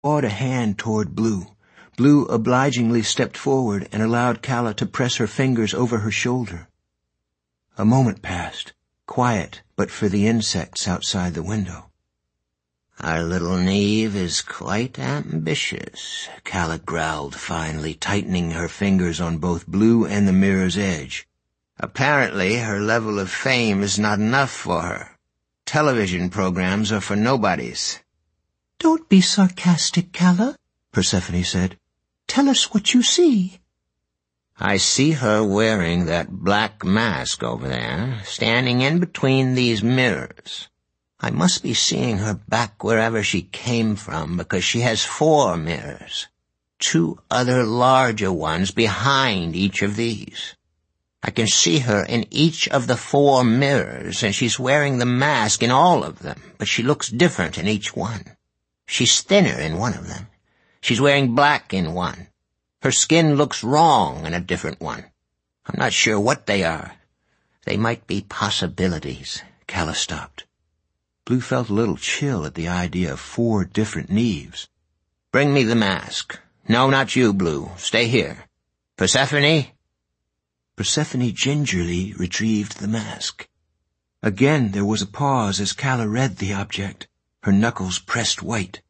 clawed a hand toward Blue. Blue obligingly stepped forward and allowed Calla to press her fingers over her shoulder. A moment passed, quiet but for the insects outside the window. "Our little Neve is quite ambitious," Calla growled finally, tightening her fingers on both Blue and the mirror's edge. "Apparently her level of fame is not enough for her. Television programs are for nobodies." "Don't be sarcastic, Calla," Persephone said. "Tell us what you see." "I see her wearing that black mask over there, standing in between these mirrors. I must be seeing her back wherever she came from, because she has 4 mirrors. 2 other larger ones behind each of these. I can see her in each of the 4 mirrors, and she's wearing the mask in all of them, but she looks different in each one. She's thinner in one of them. She's wearing black in one. Her skin looks wrong in a different one. I'm not sure what they are. They might be possibilities." Calla stopped. Blue felt a little chill at the idea of 4 different Neves. "Bring me the mask. No, not you, Blue. Stay here. Persephone?" Persephone gingerly retrieved the mask. Again there was a pause as Calla read the object, her knuckles pressed white.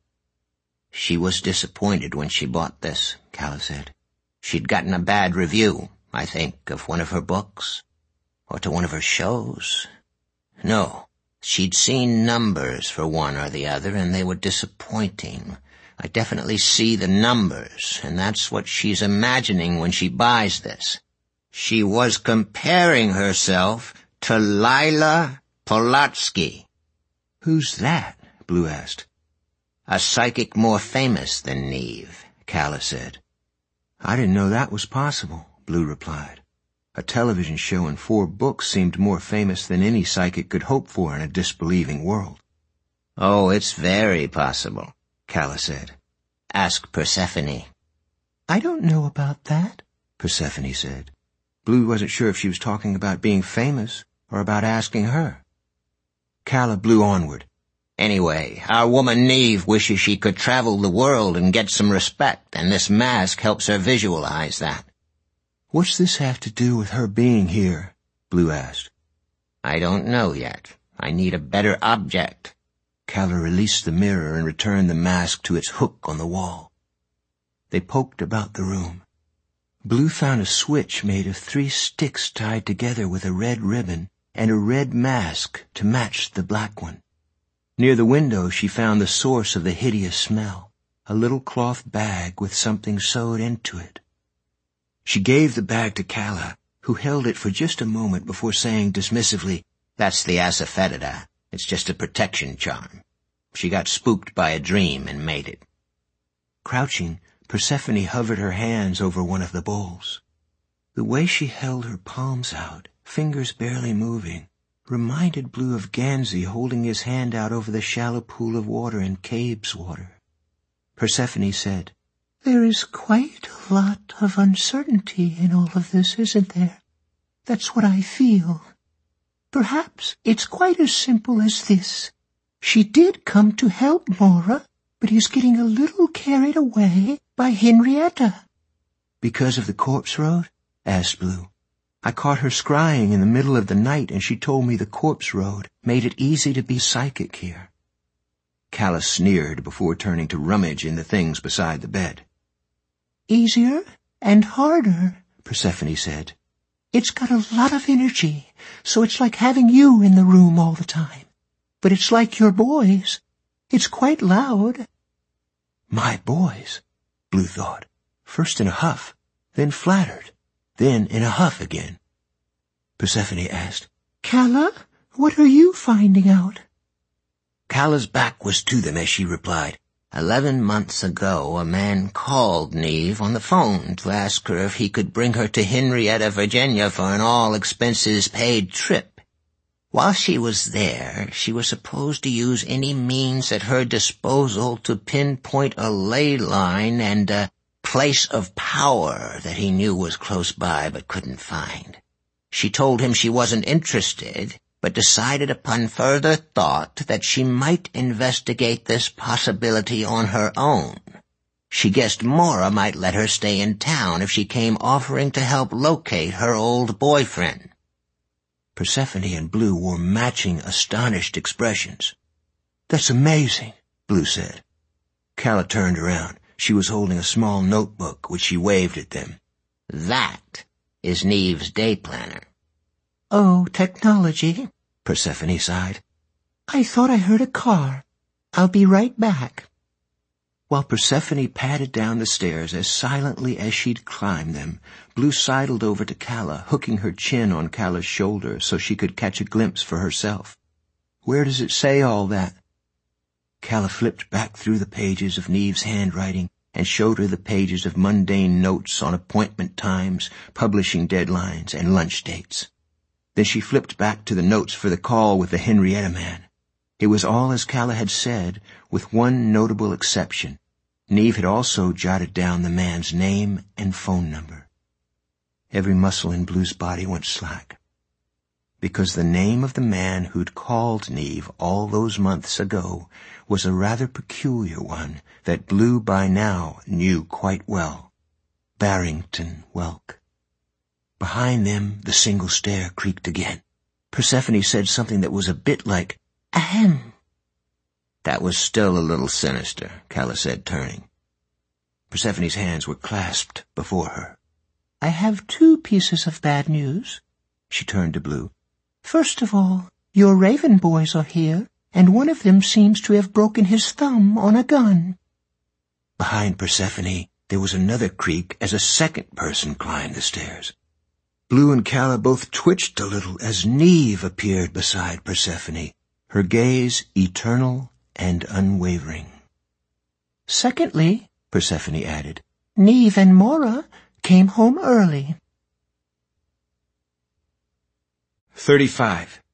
"She was disappointed when she bought this," Calla said. "She'd gotten a bad review, I think, of one of her books, or to one of her shows. No, she'd seen numbers for one or the other, and they were disappointing. I definitely see the numbers, and that's what she's imagining when she buys this. She was comparing herself to Lila Polatsky." "Who's that?" Blue asked. "A psychic more famous than Neve," Calla said. "I didn't know that was possible," Blue replied. A television show and 4 books seemed more famous than any psychic could hope for in a disbelieving world. "Oh, it's very possible," Calla said. "Ask Persephone." "I don't know about that," Persephone said. Blue wasn't sure if she was talking about being famous or about asking her. Calla blew onward. "Anyway, our woman Neve wishes she could travel the world and get some respect, and this mask helps her visualize that." "What's this have to do with her being here?" Blue asked. "I don't know yet. I need a better object." Calla released the mirror and returned the mask to its hook on the wall. They poked about the room. Blue found a switch made of 3 sticks tied together with a red ribbon and a red mask to match the black one. Near the window she found the source of the hideous smell, a little cloth bag with something sewed into it. She gave the bag to Calla, who held it for just a moment before saying dismissively, "That's the asafoetida. It's just a protection charm. She got spooked by a dream and made it." Crouching, Persephone hovered her hands over one of the bowls. The way she held her palms out, fingers barely moving, reminded Blue of Gansey holding his hand out over the shallow pool of water in Cabe's water. Persephone said, "There is quite a lot of uncertainty in all of this, isn't there? That's what I feel. Perhaps it's quite as simple as this. She did come to help Mora, but is getting a little carried away by Henrietta." "Because of the corpse road?" asked Blue. "I caught her scrying in the middle of the night, and she told me the corpse road made it easy to be psychic here." Calla sneered before turning to rummage in the things beside the bed. "Easier and harder," Persephone said. "It's got a lot of energy, so it's like having you in the room all the time. But it's like your boys. It's quite loud." My boys, Blue thought, first in a huff, then flattered, then in a huff again. Persephone asked, "Calla, what are you finding out?" Calla's back was to them as she replied, 11 months ago, a man called Neve on the phone to ask her if he could bring her to Henrietta, Virginia for an all-expenses-paid trip. While she was there, she was supposed to use any means at her disposal to pinpoint a ley line and a place of power that he knew was close by but couldn't find. She told him she wasn't interested, but decided upon further thought that she might investigate this possibility on her own. She guessed Mora might let her stay in town if she came offering to help locate her old boyfriend. Persephone and Blue wore matching, astonished expressions. "That's amazing," Blue said. Calla turned around. She was holding a small notebook, which she waved at them. "That is Neve's day planner." "Oh, technology," Persephone sighed. "I thought I heard a car. I'll be right back." While Persephone padded down the stairs as silently as she'd climbed them, Blue sidled over to Calla, hooking her chin on Calla's shoulder so she could catch a glimpse for herself. "Where does it say all that?" Calla flipped back through the pages of Neve's handwriting and showed her the pages of mundane notes on appointment times, publishing deadlines, and lunch dates. Then she flipped back to the notes for the call with the Henrietta man. It was all as Calla had said, with one notable exception. Neve had also jotted down the man's name and phone number. Every muscle in Blue's body went slack, because the name of the man who'd called Neve all those months ago was a rather peculiar one that Blue by now knew quite well. Barrington Welk. Behind them, the single stair creaked again. Persephone said something that was a bit like, "Ahem." "That was still a little sinister," Calla said, turning. Persephone's hands were clasped before her. "I have 2 pieces of bad news." She turned to Blue. "First of all, your Raven boys are here, and one of them seems to have broken his thumb on a gun." Behind Persephone, there was another creak as a second person climbed the stairs. Blue and Calla both twitched a little as Neve appeared beside Persephone, her gaze eternal and unwavering. "Secondly," Persephone added, "Neve and Mora came home early." 35.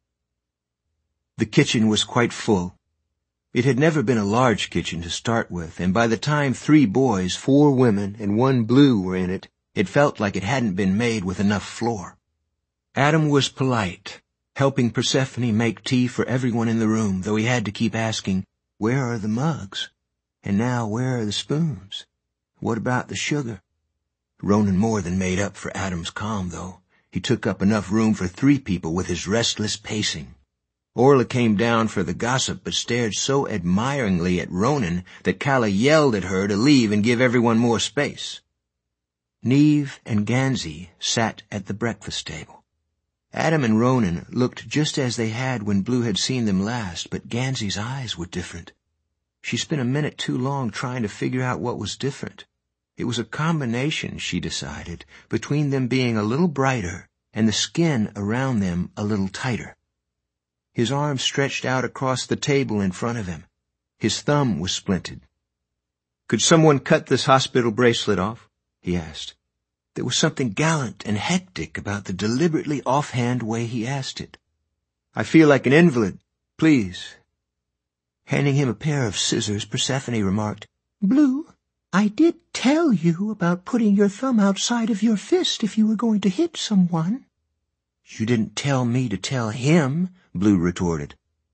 The kitchen was quite full. It had never been a large kitchen to start with, and by the time 3 boys, 4 women, and 1 Blue were in it, it felt like it hadn't been made with enough floor. Adam was polite, helping Persephone make tea for everyone in the room, though he had to keep asking, "Where are the mugs? And now where are the spoons? What about the sugar?" Ronan more than made up for Adam's calm, though. He took up enough room for 3 people with his restless pacing. Orla came down for the gossip, but stared so admiringly at Ronan that Calla yelled at her to leave and give everyone more space. Neve and Gansey sat at the breakfast table. Adam and Ronan looked just as they had when Blue had seen them last, but Gansey's eyes were different. She spent a minute too long trying to figure out what was different. It was a combination, she decided, between them being a little brighter and the skin around them a little tighter. His arm stretched out across the table in front of him. His thumb was splinted. "Could someone cut this hospital bracelet off?" he asked. There was something gallant and hectic about the deliberately offhand way he asked it. "I feel like an invalid. Please." Handing him a pair of scissors, Persephone remarked, "Blue, I did tell you about putting your thumb outside of your fist if you were going to hit someone." "You didn't tell me to tell him," Blue retorted.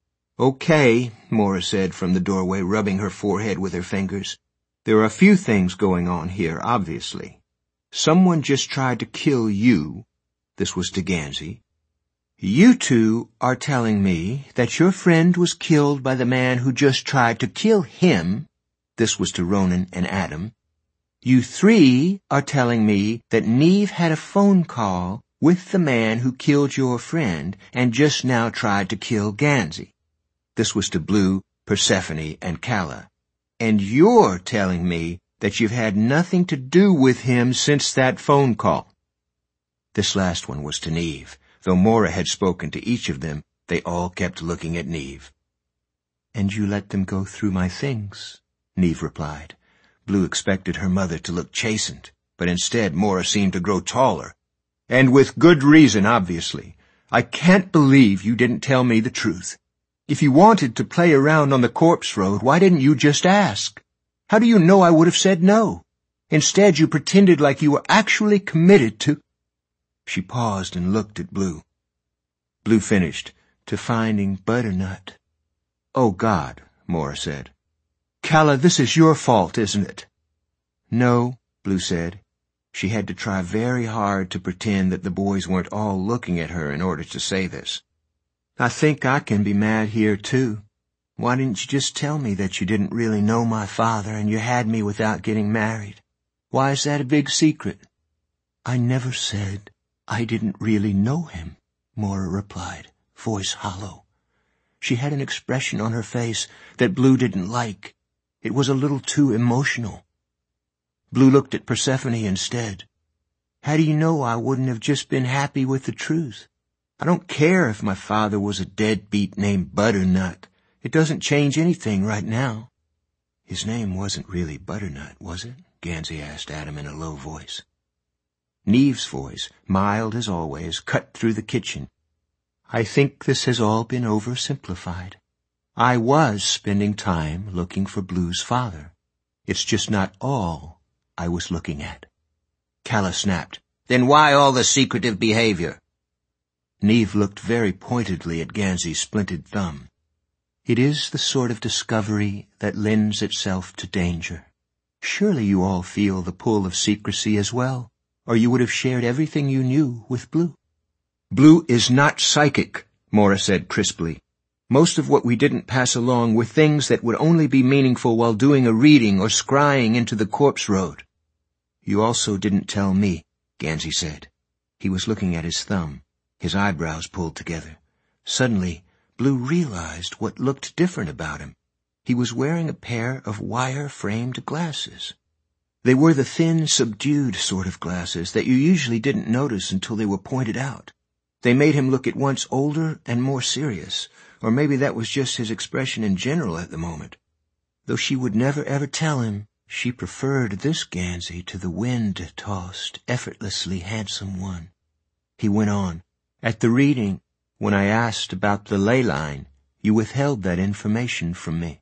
"Okay," Mora said from the doorway, rubbing her forehead with her fingers. "There are a few things going on here, obviously. Someone just tried to kill you." This was to Gansey. "You 2 are telling me that your friend was killed by the man who just tried to kill him." This was to Ronan and Adam. "You 3 are telling me that Neve had a phone call with the man who killed your friend and just now tried to kill Gansey." This was to Blue, Persephone, and Calla. "And you're telling me that you've had nothing to do with him since that phone call." This last one was to Neve. Though Mora had spoken to each of them, they all kept looking at Neve. "And you let them go through my things," Neve replied. Blue expected her mother to look chastened, but instead Mora seemed to grow taller. "And with good reason, obviously. I can't believe you didn't tell me the truth. If you wanted to play around on the corpse road, why didn't you just ask? How do you know I would have said no? Instead, you pretended like you were actually committed to—" She paused and looked at Blue. Blue finished, to finding Butternut. "Oh, God," Mora said. "Calla, this is your fault, isn't it?" "No," Blue said. She had to try very hard to pretend that the boys weren't all looking at her in order to say this. "I think I can be mad here, too. Why didn't you just tell me that you didn't really know my father and you had me without getting married? Why is that a big secret?" "I never said I didn't really know him," Mora replied, voice hollow. She had an expression on her face that Blue didn't like. It was a little too emotional. Blue looked at Persephone instead. "How do you know I wouldn't have just been happy with the truth? I don't care if my father was a deadbeat named Butternut. It doesn't change anything right now." "His name wasn't really Butternut, was it?" Gansey asked Adam in a low voice. Neve's voice, mild as always, cut through the kitchen. "I think this has all been oversimplified. I was spending time looking for Blue's father. It's just not all I was looking at." Calla snapped. "Then why all the secretive behavior?" Neve looked very pointedly at Gansey's splinted thumb. "It is the sort of discovery that lends itself to danger. Surely you all feel the pull of secrecy as well, or you would have shared everything you knew with Blue." "Blue is not psychic," Mora said crisply. "Most of what we didn't pass along were things that would only be meaningful while doing a reading or scrying into the corpse road." "You also didn't tell me," Gansey said. He was looking at his thumb, his eyebrows pulled together. Suddenly, Blue realized what looked different about him. He was wearing a pair of wire-framed glasses. They were the thin, subdued sort of glasses that you usually didn't notice until they were pointed out. They made him look at once older and more serious, or maybe that was just his expression in general at the moment. Though she would never ever tell him, she preferred this Gansey to the wind-tossed, effortlessly handsome one. He went on. "At the reading, when I asked about the ley line, you withheld that information from me."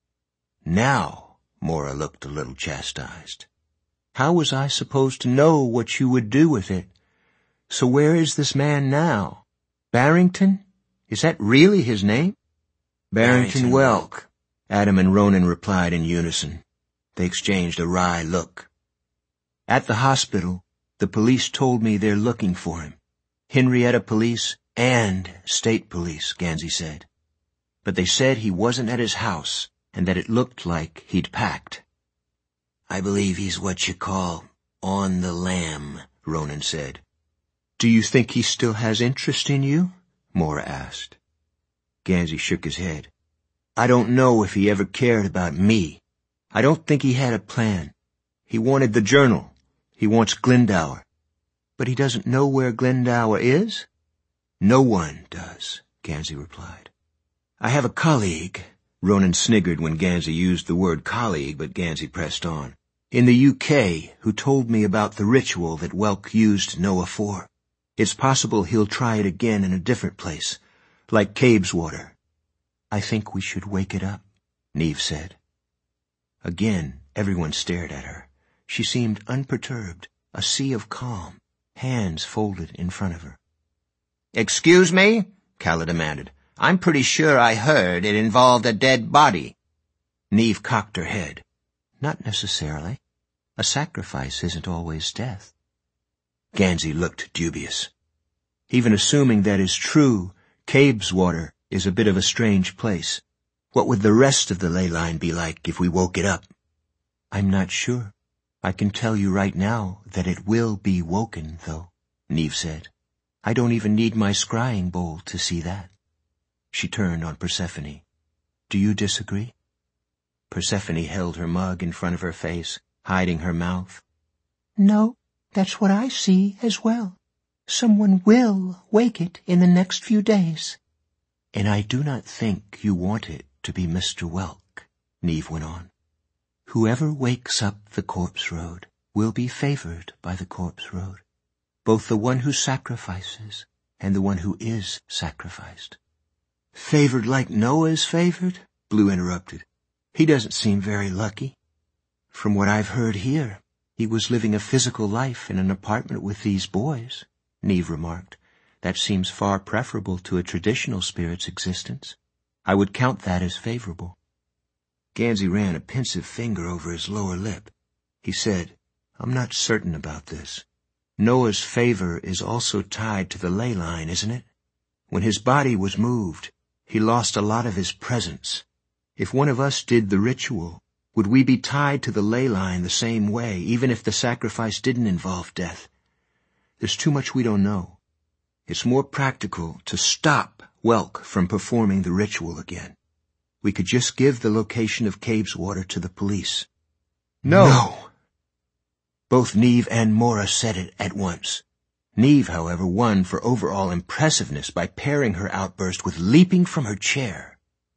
Now, Mora looked a little chastised. "How was I supposed to know what you would do with it? So where is this man now? Barrington? Is that really his name?" "Barrington Welk," Adam and Ronan replied in unison. They exchanged a wry look. "At the hospital, the police told me they're looking for him. Henrietta Police and State Police," Gansey said. "But they said he wasn't at his house and that it looked like he'd packed." "I believe he's what you call on the lam," Ronan said. "Do you think he still has interest in you?" Mora asked. Gansey shook his head. "I don't know if he ever cared about me. I don't think he had a plan. He wanted the journal. He wants Glendower." "But he doesn't know where Glendower is?" "No one does," Gansey replied. "I have a colleague," Ronan sniggered when Gansey used the word colleague, but Gansey pressed on, "in the UK who told me about the ritual that Welk used Noah for. It's possible he'll try it again in a different place, like Cabeswater." "I think we should wake it up," Neve said. Again, everyone stared at her. She seemed unperturbed, a sea of calm, hands folded in front of her. "Excuse me?" Calla demanded. "I'm pretty sure I heard it involved a dead body." Neve cocked her head. "Not necessarily. A sacrifice isn't always death." Gansey looked dubious. "Even assuming that is true, Cabeswater is a bit of a strange place. What would the rest of the ley line be like if we woke it up?" "I'm not sure. I can tell you right now that it will be woken, though," Neve said. "I don't even need my scrying bowl to see that." She turned on Persephone. "Do you disagree?" Persephone held her mug in front of her face, hiding her mouth. "No, that's what I see as well. Someone will wake it in the next few days." "And I do not think you want it to be Mr. Welk," Neve went on. "Whoever wakes up the corpse road will be favored by the corpse road, both the one who sacrifices and the one who is sacrificed." "Favored like Noah is favored?" Blue interrupted. "He doesn't seem very lucky." "From what I've heard here, he was living a physical life in an apartment with these boys," Neve remarked. That seems far preferable to a traditional spirit's existence. I would count that as favorable. Gansey ran a pensive finger over his lower lip. He said, I'm not certain about this. Noah's favor is also tied to the ley line, isn't it? When his body was moved, he lost a lot of his presence. If one of us did the ritual, would we be tied to the ley line the same way, even if the sacrifice didn't involve death? There's too much we don't know. It's more practical to stop Welk from performing the ritual again. We could just give the location of Cabeswater to the police. No! Both Neve and Mora said it at once. Neve, however, won for overall impressiveness by pairing her outburst with leaping from her chair.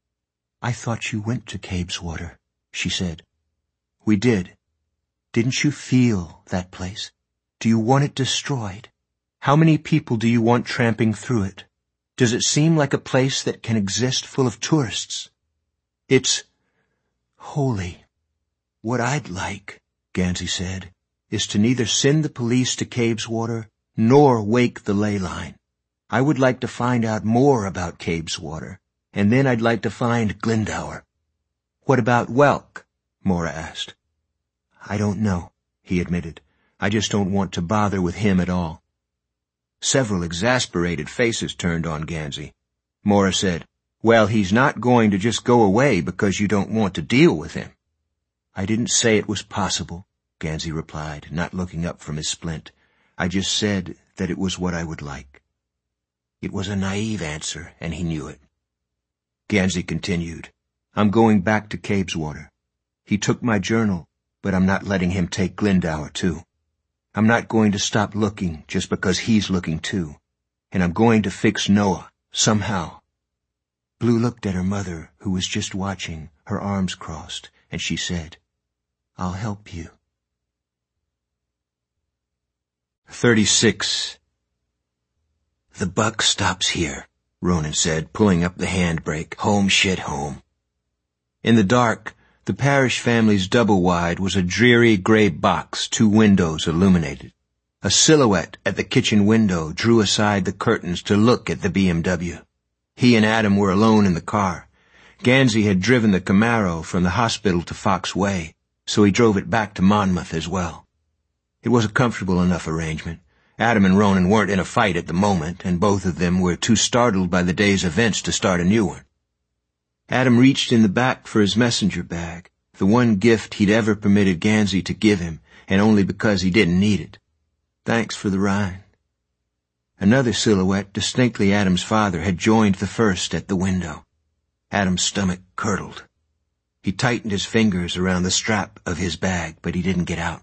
I thought you went to Cabeswater, she said. We did. Didn't you feel that place? Do you want it destroyed? How many people do you want tramping through it? Does it seem like a place that can exist full of tourists? It's holy. What I'd like, Gansey said, is to neither send the police to Cabeswater nor wake the ley line. I would like to find out more about Cabeswater, and then I'd like to find Glendower. What about Welk? Mora asked. I don't know, he admitted. I just don't want to bother with him at all. Several exasperated faces turned on Gansey. Mora said, Well, he's not going to just go away because you don't want to deal with him. I didn't say it was possible, Gansey replied, not looking up from his splint. I just said that it was what I would like. It was a naive answer, and he knew it. Gansey continued, I'm going back to Cabeswater. He took my journal, but I'm not letting him take Glendower, too. I'm not going to stop looking just because he's looking, too. And I'm going to fix Noah, somehow. Blue looked at her mother, who was just watching, her arms crossed, and she said, I'll help you. 36. The buck stops here, Ronan said, pulling up the handbrake. Home shit home. In the dark, the Parrish family's double-wide was a dreary gray box, 2 windows illuminated. A silhouette at the kitchen window drew aside the curtains to look at the BMW. He and Adam were alone in the car. Gansey had driven the Camaro from the hospital to Fox Way, so he drove it back to Monmouth as well. It was a comfortable enough arrangement. Adam and Ronan weren't in a fight at the moment, and both of them were too startled by the day's events to start a new one. Adam reached in the back for his messenger bag, the one gift he'd ever permitted Gansey to give him, and only because he didn't need it. Thanks for the ride. Another silhouette, distinctly Adam's father, had joined the first at the window. Adam's stomach curdled. He tightened his fingers around the strap of his bag, but he didn't get out.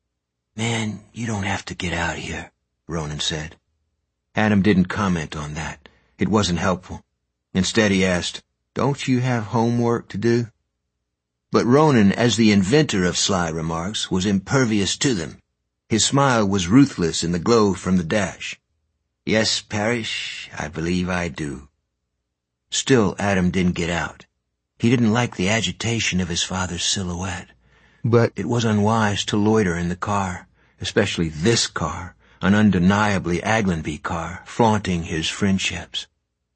Man, you don't have to get out here, Ronan said. Adam didn't comment on that. It wasn't helpful. Instead he asked, Don't you have homework to do? But Ronan, as the inventor of sly remarks, was impervious to them. His smile was ruthless in the glow from the dash. Yes, Parrish, I believe I do. Still, Adam didn't get out. He didn't like the agitation of his father's silhouette. But it was unwise to loiter in the car, especially this car, an undeniably Aglenby car, flaunting his friendships.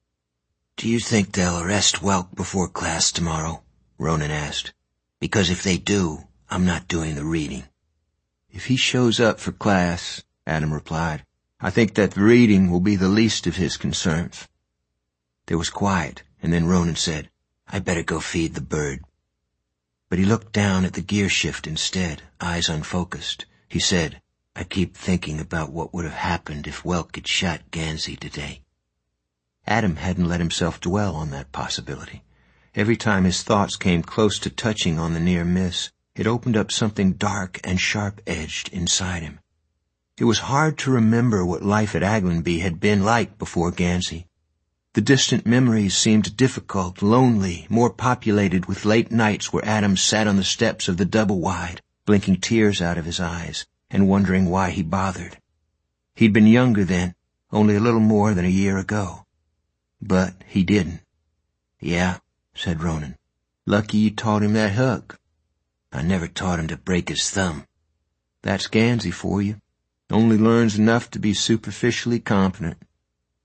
Do you think they'll arrest Welk before class tomorrow? Ronan asked. Because if they do, I'm not doing the reading. If he shows up for class, Adam replied, I think that the reading will be the least of his concerns. There was quiet, and then Ronan said, I better go feed the bird. But he looked down at the gear shift instead, eyes unfocused. He said, I keep thinking about what would have happened if Welk had shot Gansey today. Adam hadn't let himself dwell on that possibility. Every time his thoughts came close to touching on the near miss, it opened up something dark and sharp-edged inside him. It was hard to remember what life at Aglenby had been like before Gansey. The distant memories seemed difficult, lonely, more populated with late nights where Adam sat on the steps of the double-wide, blinking tears out of his eyes, and wondering why he bothered. He'd been younger then, only a little more than a year ago. But he didn't. Yeah, said Ronan. Lucky you taught him that hook. I never taught him to break his thumb. That's Gansey for you. Only learns enough to be superficially competent.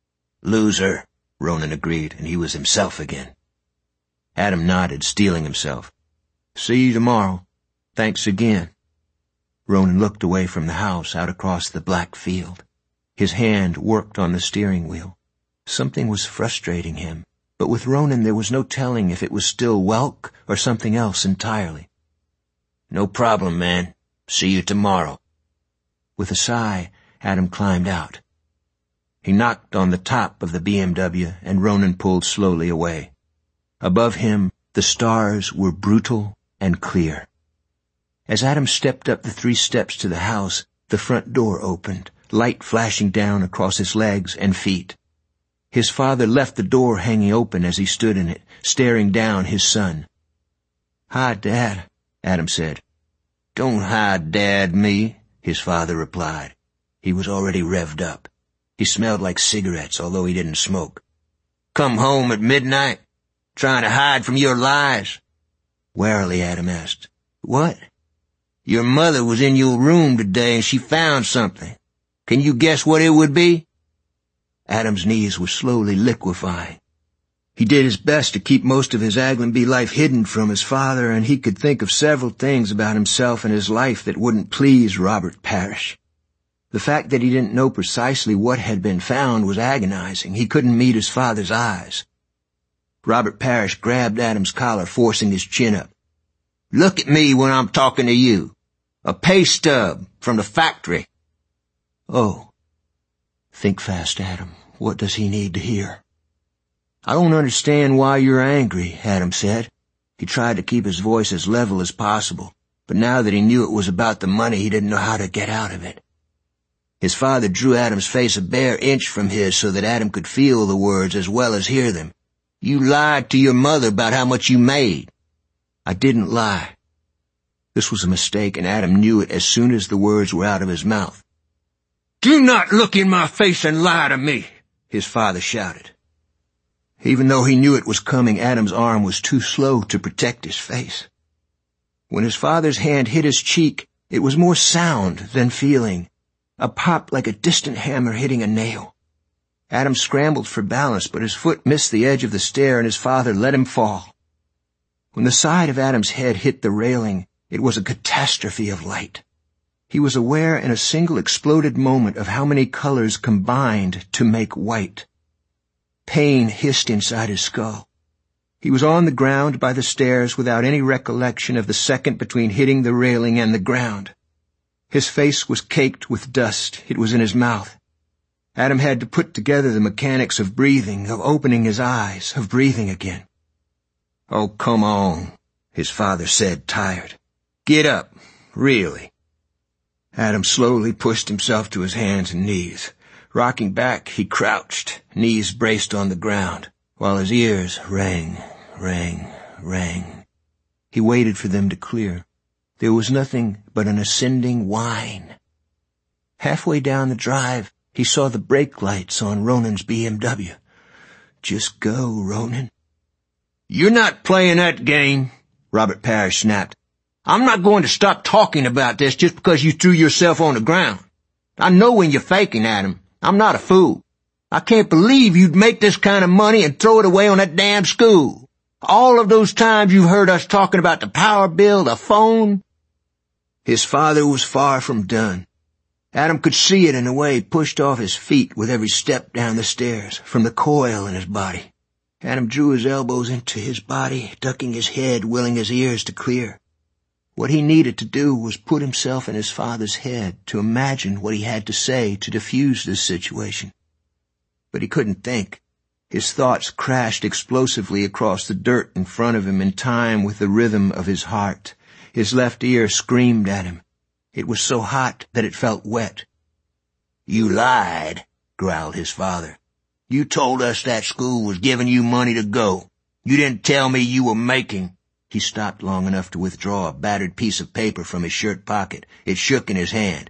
"Loser," Ronan agreed, and he was himself again. Adam nodded, steeling himself. "See you tomorrow. Thanks again." Ronan looked away from the house out across the black field. His hand worked on the steering wheel. Something was frustrating him, but with Ronan there was no telling if it was still Welk or something else entirely. "No problem, man. See you tomorrow." With a sigh, Adam climbed out. He knocked on the top of the BMW, and Ronan pulled slowly away. Above him, the stars were brutal and clear. As Adam stepped up the 3 steps to the house, the front door opened, light flashing down across his legs and feet. His father left the door hanging open as he stood in it, staring down his son. "Hi, Dad," Adam said. "Don't hi, Dad, me," his father replied. He was already revved up. He smelled like cigarettes, although he didn't smoke. "Come home at midnight? Trying to hide from your lies?" Warily, Adam asked. "What?" "Your mother was in your room today and she found something. Can you guess what it would be?" Adam's knees were slowly liquefying. He did his best to keep most of his Aglenby life hidden from his father, and he could think of several things about himself and his life that wouldn't please Robert Parrish. The fact that he didn't know precisely what had been found was agonizing. He couldn't meet his father's eyes. Robert Parrish grabbed Adam's collar, forcing his chin up. "Look at me when I'm talking to you. A pay stub from the factory." "Oh." "Think fast, Adam. What does he need to hear?" "I don't understand why you're angry," Adam said. He tried to keep his voice as level as possible, but now that he knew it was about the money, he didn't know how to get out of it. His father drew Adam's face a bare inch from his so that Adam could feel the words as well as hear them. "You lied to your mother about how much you made." "I didn't lie." This was a mistake, and Adam knew it as soon as the words were out of his mouth. "Do not look in my face and lie to me," his father shouted. Even though he knew it was coming, Adam's arm was too slow to protect his face. When his father's hand hit his cheek, it was more sound than feeling, a pop like a distant hammer hitting a nail. Adam scrambled for balance, but his foot missed the edge of the stair and his father let him fall. When the side of Adam's head hit the railing, it was a catastrophe of light. He was aware in a single exploded moment of how many colors combined to make white. Pain hissed inside his skull. He was on the ground by the stairs without any recollection of the second between hitting the railing and the ground. His face was caked with dust. It was in his mouth. Adam had to put together the mechanics of breathing, of opening his eyes, of breathing again. "Oh, come on," his father said, tired. "Get up, really." Adam slowly pushed himself to his hands and knees. Rocking back, he crouched, knees braced on the ground, while his ears rang, rang, rang. He waited for them to clear. There was nothing but an ascending whine. Halfway down the drive, he saw the brake lights on Ronan's BMW. "Just go, Ronan." "You're not playing that game," Robert Parrish snapped. "I'm not going to stop talking about this just because you threw yourself on the ground. I know when you're faking, Adam. I'm not a fool. I can't believe you'd make this kind of money and throw it away on that damn school. All of those times you've heard us talking about the power bill, the phone." His father was far from done. Adam could see it in the way he pushed off his feet with every step down the stairs, from the coil in his body. Adam drew his elbows into his body, ducking his head, willing his ears to clear. What he needed to do was put himself in his father's head, to imagine what he had to say to diffuse this situation. But he couldn't think. His thoughts crashed explosively across the dirt in front of him in time with the rhythm of his heart. His left ear screamed at him. It was so hot that it felt wet. "You lied," growled his father. "You told us that school was giving you money to go. You didn't tell me you were making." He stopped long enough to withdraw a battered piece of paper from his shirt pocket. It shook in his hand.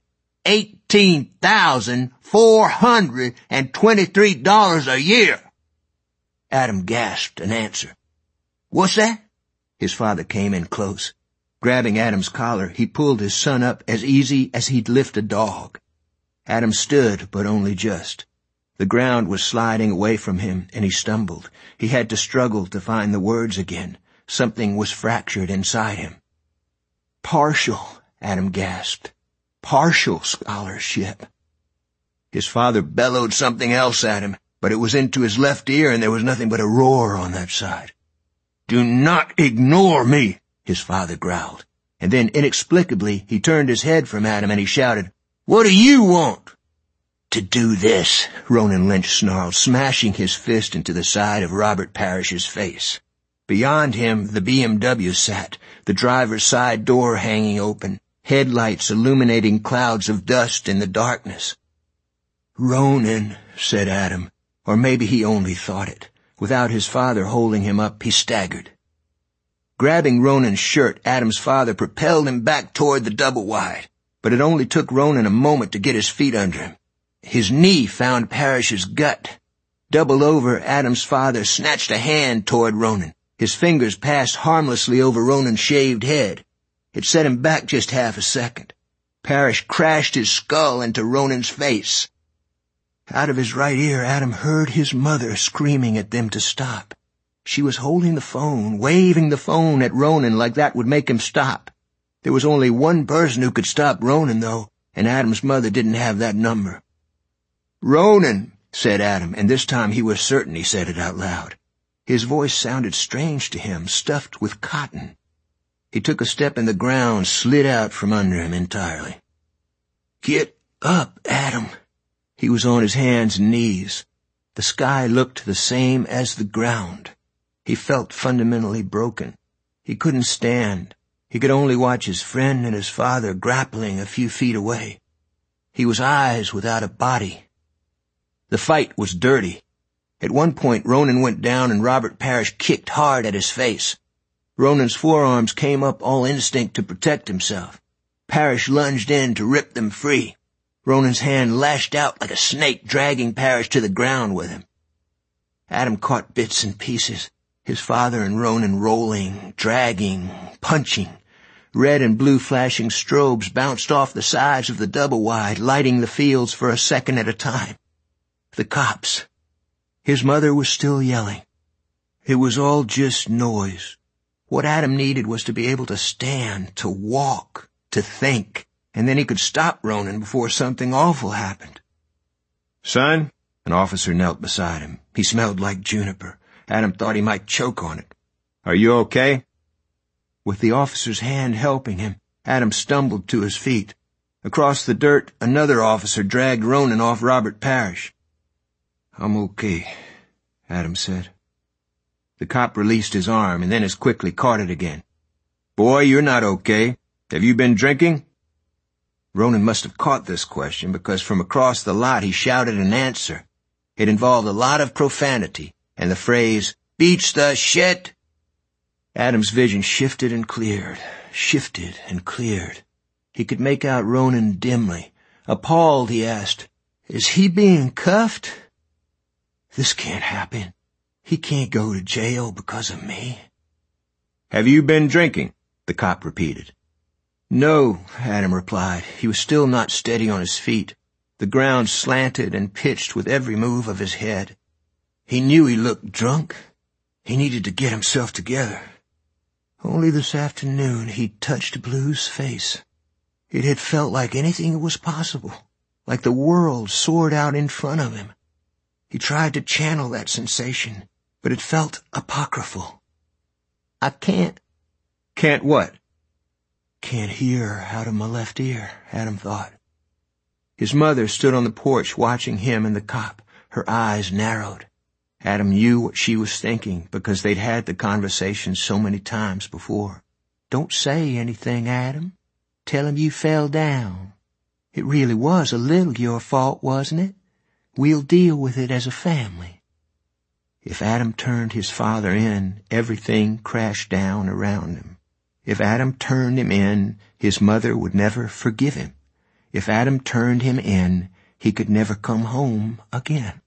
$18,423 a year. Adam gasped an answer. "What's that?" His father came in close. Grabbing Adam's collar, he pulled his son up as easy as he'd lift a dog. Adam stood, but only just. The ground was sliding away from him, and he stumbled. He had to struggle to find the words again. Something was fractured inside him. Partial, Adam gasped. Partial scholarship. His father bellowed something else at him, but it was into his left ear, and there was nothing but a roar on that side. "Do not ignore me," his father growled. And then, inexplicably, he turned his head from Adam and he shouted, "What do you want?" "To do this," Ronan Lynch snarled, smashing his fist into the side of Robert Parrish's face. Beyond him, the BMW sat, the driver's side door hanging open, headlights illuminating clouds of dust in the darkness. "Ronan," said Adam, or maybe he only thought it. Without his father holding him up, he staggered. Grabbing Ronan's shirt, Adam's father propelled him back toward the double-wide, but it only took Ronan a moment to get his feet under him. His knee found Parrish's gut. Doubled over, Adam's father snatched a hand toward Ronan. His fingers passed harmlessly over Ronan's shaved head. It set him back just half a second. Parrish crashed his skull into Ronan's face. Out of his right ear, Adam heard his mother screaming at them to stop. She was holding the phone, waving the phone at Ronan like that would make him stop. There was only one person who could stop Ronan, though, and Adam's mother didn't have that number. "Ronan," said Adam, and this time he was certain he said it out loud. His voice sounded strange to him, stuffed with cotton. He took a step and the ground slid out from under him entirely. "Get up, Adam." He was on his hands and knees. The sky looked the same as the ground. He felt fundamentally broken. He couldn't stand. He could only watch his friend and his father grappling a few feet away. He was eyes without a body. The fight was dirty. At one point, Ronan went down and Robert Parrish kicked hard at his face. Ronan's forearms came up all instinct to protect himself. Parrish lunged in to rip them free. Ronan's hand lashed out like a snake, dragging Parrish to the ground with him. Adam caught bits and pieces. His father and Ronan rolling, dragging, punching. Red and blue flashing strobes bounced off the sides of the double-wide, lighting the fields for a second at a time. The cops. His mother was still yelling. It was all just noise. What Adam needed was to be able to stand, to walk, to think, and then he could stop Ronan before something awful happened. "Son," an officer knelt beside him. He smelled like juniper. Adam thought he might choke on it. "Are you okay?" With the officer's hand helping him, Adam stumbled to his feet. Across the dirt, another officer dragged Ronan off Robert Parrish. "I'm okay," Adam said. The cop released his arm and then as quickly caught it again. "Boy, you're not okay. Have you been drinking?" Ronan must have caught this question because from across the lot he shouted an answer. It involved a lot of profanity and the phrase, "Beats the shit." Adam's vision shifted and cleared, shifted and cleared. He could make out Ronan dimly. Appalled, he asked, "Is he being cuffed?" "This can't happen. He can't go to jail because of me." "Have you been drinking?" the cop repeated. "No," Adam replied. He was still not steady on his feet. The ground slanted and pitched with every move of his head. He knew he looked drunk. He needed to get himself together. Only this afternoon he'd touched Blue's face. It had felt like anything was possible, like the world soared out in front of him. He tried to channel that sensation, but it felt apocryphal. "I can't." "Can't what?" "Can't hear out of my left ear," Adam thought. His mother stood on the porch watching him and the cop, her eyes narrowed. Adam knew what she was thinking because they'd had the conversation so many times before. "Don't say anything, Adam. Tell him you fell down. It really was a little your fault, wasn't it? We'll deal with it as a family." If Adam turned his father in, everything crashed down around him. If Adam turned him in, his mother would never forgive him. If Adam turned him in, he could never come home again.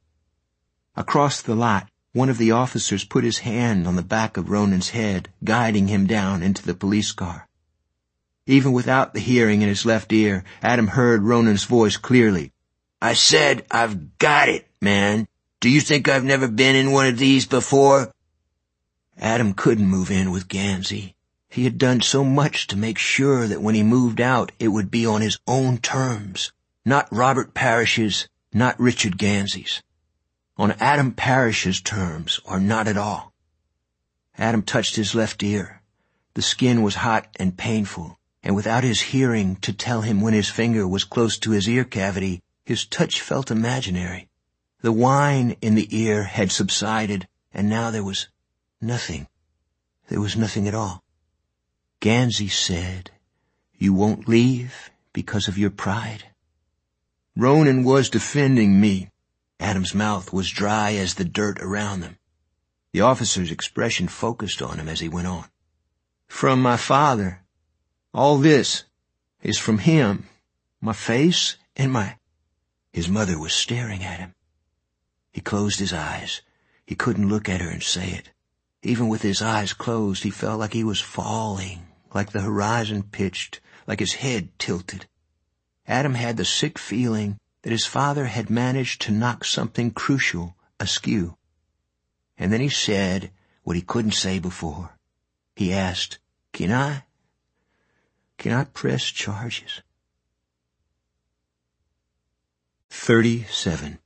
Across the lot, one of the officers put his hand on the back of Ronan's head, guiding him down into the police car. Even without the hearing in his left ear, Adam heard Ronan's voice clearly. "I said I've got it." man. Do you think I've never been in one of these before?" Adam couldn't move in with Gansey. He had done so much to make sure that when he moved out, it would be on his own terms. Not Robert Parrish's, not Richard Gansey's. On Adam Parrish's terms, or not at all. Adam touched his left ear. The skin was hot and painful, and without his hearing to tell him when his finger was close to his ear cavity, his touch felt imaginary. The whine in the ear had subsided, and now there was nothing. There was nothing at all. Gansey said, "You won't leave because of your pride?" Ronan was defending me. Adam's mouth was dry as the dirt around them. The officer's expression focused on him as he went on. "From my father. All this is from him. My face and my—" His mother was staring at him. He closed his eyes. He couldn't look at her and say it. Even with his eyes closed, he felt like he was falling, like the horizon pitched, like his head tilted. Adam had the sick feeling that his father had managed to knock something crucial askew. And then he said what he couldn't say before. He asked, Can I press charges?" 37.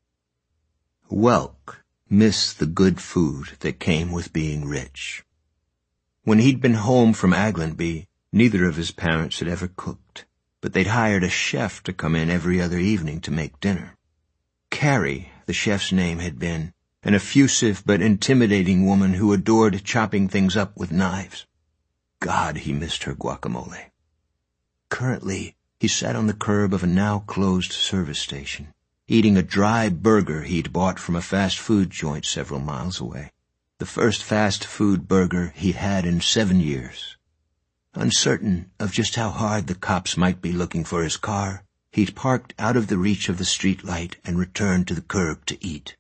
Welk missed the good food that came with being rich. When he'd been home from Aglenby, neither of his parents had ever cooked, but they'd hired a chef to come in every other evening to make dinner. Carrie, the chef's name had been, an effusive but intimidating woman who adored chopping things up with knives. God, he missed her guacamole. Currently, he sat on the curb of a now-closed service station, eating a dry burger he'd bought from a fast food joint several miles away. The first fast food burger he'd had in 7 years. Uncertain of just how hard the cops might be looking for his car, he'd parked out of the reach of the street light and returned to the curb to eat.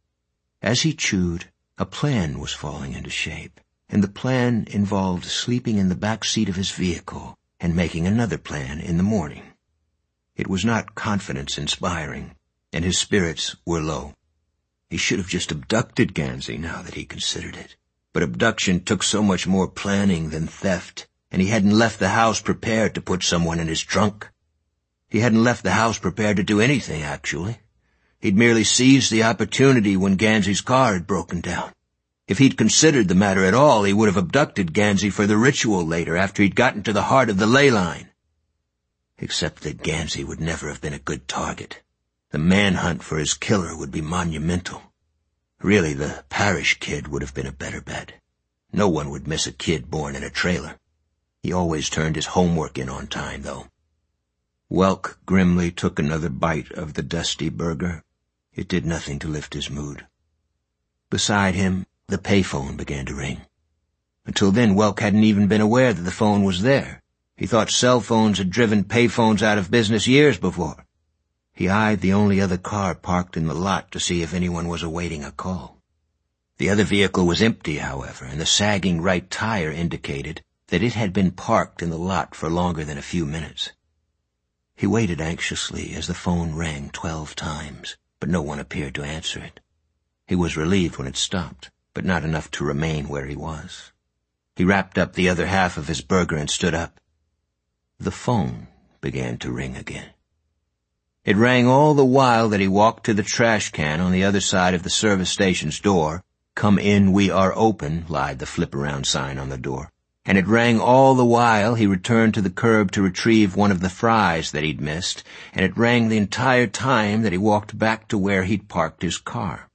As he chewed, a plan was falling into shape, and the plan involved sleeping in the back seat of his vehicle and making another plan in the morning. It was not confidence-inspiring, and his spirits were low. He should have just abducted Gansey now that he considered it. But abduction took so much more planning than theft, and he hadn't left the house prepared to put someone in his trunk. He hadn't left the house prepared to do anything, actually. He'd merely seized the opportunity when Gansey's car had broken down. If he'd considered the matter at all, he would have abducted Gansey for the ritual later after he'd gotten to the heart of the ley line. Except that Gansey would never have been a good target. The manhunt for his killer would be monumental. Really, the Parrish kid would have been a better bet. No one would miss a kid born in a trailer. He always turned his homework in on time, though. Welk grimly took another bite of the dusty burger. It did nothing to lift his mood. Beside him, the payphone began to ring. Until then, Welk hadn't even been aware that the phone was there. He thought cell phones had driven payphones out of business years before. He eyed the only other car parked in the lot to see if anyone was awaiting a call. The other vehicle was empty, however, and the sagging right tire indicated that it had been parked in the lot for longer than a few minutes. He waited anxiously as the phone rang 12 times, but no one appeared to answer it. He was relieved when it stopped, but not enough to remain where he was. He wrapped up the other half of his burger and stood up. The phone began to ring again. It rang all the while that he walked to the trash can on the other side of the service station's door. "Come in, we are open," lied the flip-around sign on the door. And it rang all the while he returned to the curb to retrieve one of the fries that he'd missed, and it rang the entire time that he walked back to where he'd parked his car.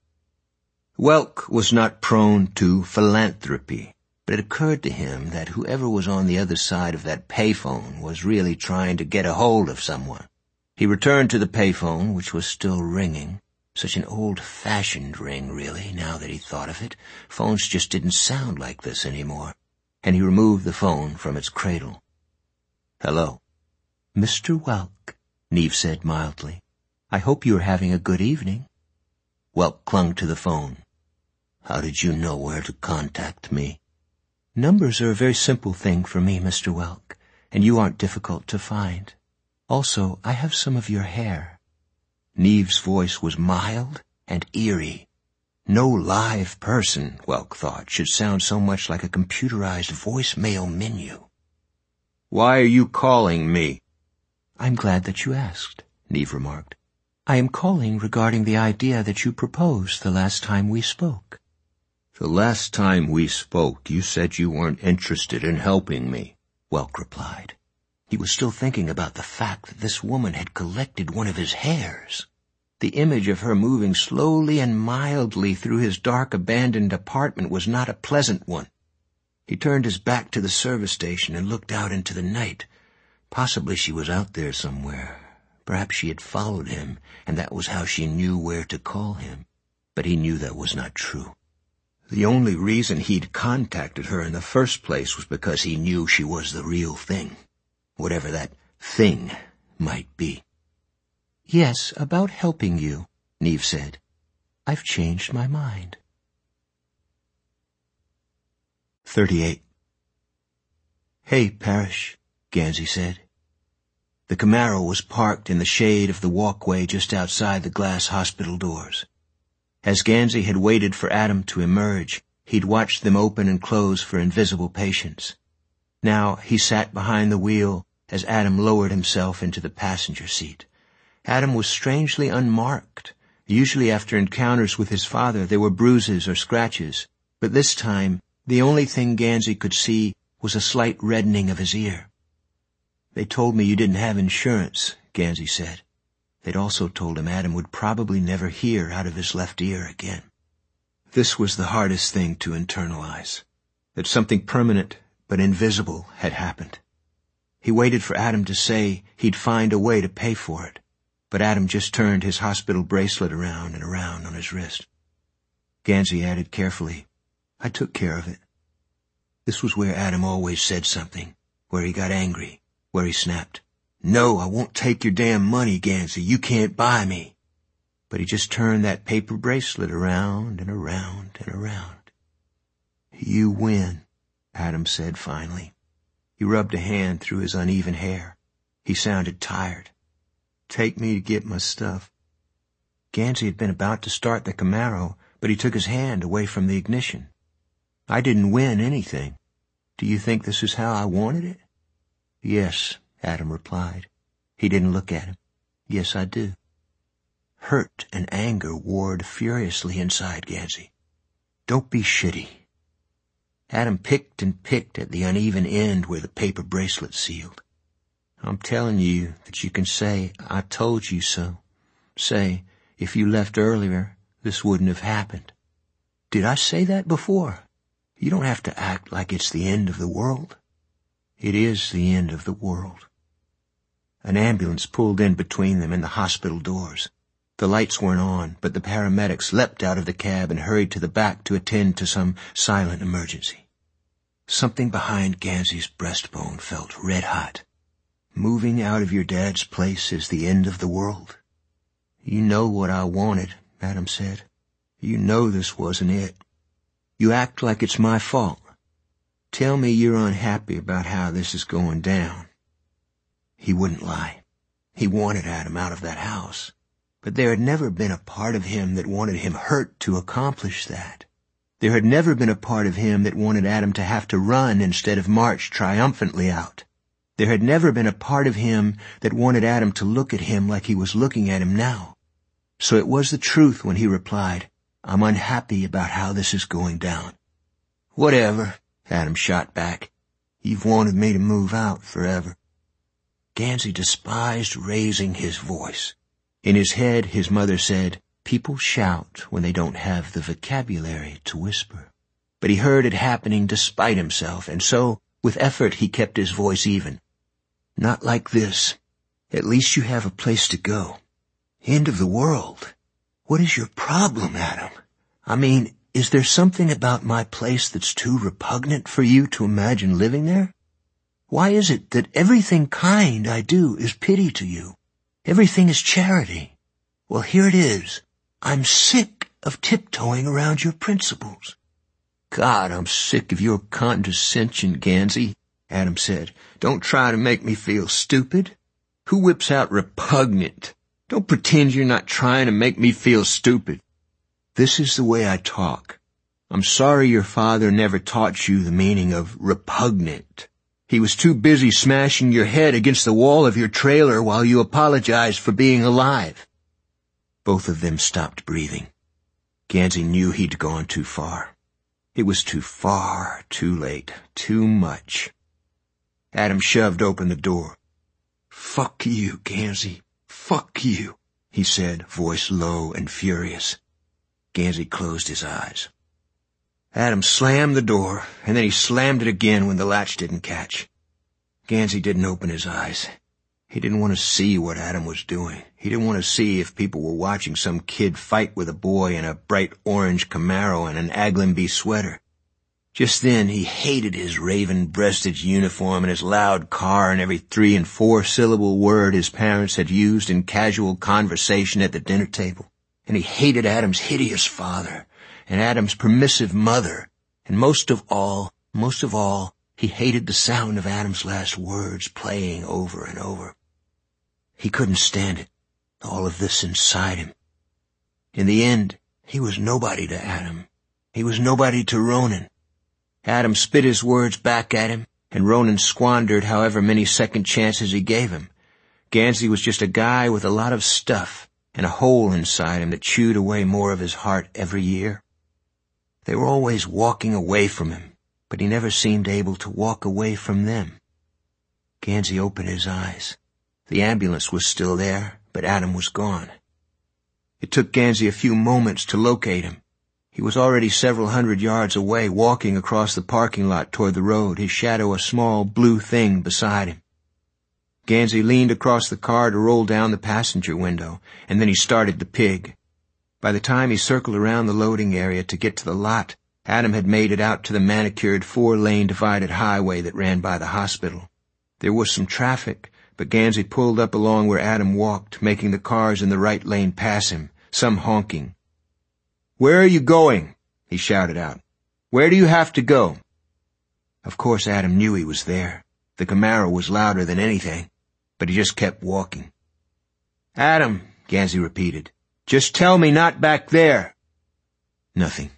Welk was not prone to philanthropy, but it occurred to him that whoever was on the other side of that payphone was really trying to get a hold of someone. He returned to the payphone, which was still ringing. Such an old-fashioned ring, really, now that he thought of it. Phones just didn't sound like this anymore. And he removed the phone from its cradle. "Hello." "Mr. Welk," Neve said mildly. "I hope you are having a good evening." Welk clung to the phone. "How did you know where to contact me?" "Numbers are a very simple thing for me, Mr. Welk, and you aren't difficult to find. Also, I have some of your hair." Neve's voice was mild, and eerie. No live person, Welk thought, should sound so much like a computerized voicemail menu. "Why are you calling me?" "I'm glad that you asked," Neve remarked. "I am calling regarding the idea that you proposed the last time we spoke." "The last time we spoke, you said you weren't interested in helping me," Welk replied. He was still thinking about the fact that this woman had collected one of his hairs. The image of her moving slowly and mildly through his dark, abandoned apartment was not a pleasant one. He turned his back to the service station and looked out into the night. Possibly she was out there somewhere. Perhaps she had followed him, and that was how she knew where to call him. But he knew that was not true. The only reason he'd contacted her in the first place was because he knew she was the real thing, whatever that thing might be. "Yes, about helping you," Neve said. "I've changed my mind." 38. "Hey, Parrish," Gansey said. The Camaro was parked in the shade of the walkway just outside the glass hospital doors. As Gansey had waited for Adam to emerge, he'd watched them open and close for invisible patience. Now he sat behind the wheel as Adam lowered himself into the passenger seat. Adam was strangely unmarked. Usually after encounters with his father there were bruises or scratches, but this time the only thing Gansey could see was a slight reddening of his ear. "They told me you didn't have insurance," Gansey said. They'd also told him Adam would probably never hear out of his left ear again. This was the hardest thing to internalize, that something permanent but invisible had happened. He waited for Adam to say he'd find a way to pay for it, but Adam just turned his hospital bracelet around and around on his wrist. Gansey added carefully, "I took care of it." This was where Adam always said something, where he got angry, where he snapped, "No, I won't take your damn money, Gansey. You can't buy me." But he just turned that paper bracelet around and around and around. "You win," Adam said finally. He rubbed a hand through his uneven hair. He sounded tired. "Take me to get my stuff." Gansey had been about to start the Camaro, but he took his hand away from the ignition. "I didn't win anything. Do you think this is how I wanted it?" "Yes," Adam replied. He didn't look at him. "Yes, I do." Hurt and anger warred furiously inside Gansey. "Don't be shitty." Adam picked and picked at the uneven end where the paper bracelet sealed. "I'm telling you that you can say, 'I told you so.' Say, 'If you left earlier, this wouldn't have happened.' Did I say that before? You don't have to act like it's the end of the world." "It is the end of the world." An ambulance pulled in between them and the hospital doors. The lights weren't on, but the paramedics leapt out of the cab and hurried to the back to attend to some silent emergency. Something behind Gansey's breastbone felt red-hot. Moving out of your dad's place is the end of the world. "You know what I wanted," Adam said. "You know this wasn't it. You act like it's my fault. Tell me you're unhappy about how this is going down." He wouldn't lie. He wanted Adam out of that house. But there had never been a part of him that wanted him hurt to accomplish that. There had never been a part of him that wanted Adam to have to run instead of march triumphantly out. There had never been a part of him that wanted Adam to look at him like he was looking at him now. So it was the truth when he replied, "I'm unhappy about how this is going down." "Whatever," Adam shot back. "You've wanted me to move out forever." Gansey despised raising his voice. In his head, his mother said, "People shout when they don't have the vocabulary to whisper." But he heard it happening despite himself, and so, with effort, he kept his voice even. "Not like this. At least you have a place to go." "End of the world? What is your problem, Adam? I mean, is there something about my place that's too repugnant for you to imagine living there? Why is it that everything kind I do is pity to you? Everything is charity. Well, here it is. I'm sick of tiptoeing around your principles." "God, I'm sick of your condescension, Gansey," Adam said. "Don't try to make me feel stupid. Who whips out repugnant? Don't pretend you're not trying to make me feel stupid." This is the way I talk. I'm sorry your father never taught you the meaning of repugnant. He was too busy smashing your head against the wall of your trailer while you apologized for being alive." Both of them stopped breathing. Gansey knew he'd gone too far. It was too far, too late, too much. Adam shoved open the door. "Fuck you, Gansey. Fuck you," he said, voice low and furious. Gansey closed his eyes. Adam slammed the door, and then he slammed it again when the latch didn't catch. Gansey didn't open his eyes. He didn't want to see what Adam was doing. He didn't want to see if people were watching some kid fight with a boy in a bright orange Camaro and an Aglenby sweater. Just then he hated his raven-breasted uniform and his loud car and every 3- and 4-syllable word his parents had used in casual conversation at the dinner table. And he hated Adam's hideous father and Adam's permissive mother, and most of all, he hated the sound of Adam's last words playing over and over. He couldn't stand it, all of this inside him. In the end, he was nobody to Adam. He was nobody to Ronan. Adam spit his words back at him, and Ronan squandered however many second chances he gave him. Gansey was just a guy with a lot of stuff and a hole inside him that chewed away more of his heart every year. They were always walking away from him, but he never seemed able to walk away from them. Gansey opened his eyes. The ambulance was still there, but Adam was gone. It took Gansey a few moments to locate him. He was already several hundred yards away, walking across the parking lot toward the road, his shadow a small blue thing beside him. Gansey leaned across the car to roll down the passenger window, and then he started the Pig. By the time he circled around the loading area to get to the lot, Adam had made it out to the manicured 4-lane divided highway that ran by the hospital. There was some traffic, but Gansey pulled up along where Adam walked, making the cars in the right lane pass him, some honking. "Where are you going?" he shouted out. "Where do you have to go?" Of course Adam knew he was there. The Camaro was louder than anything, but he just kept walking. "Adam," Gansey repeated, "just tell me not back there." Nothing.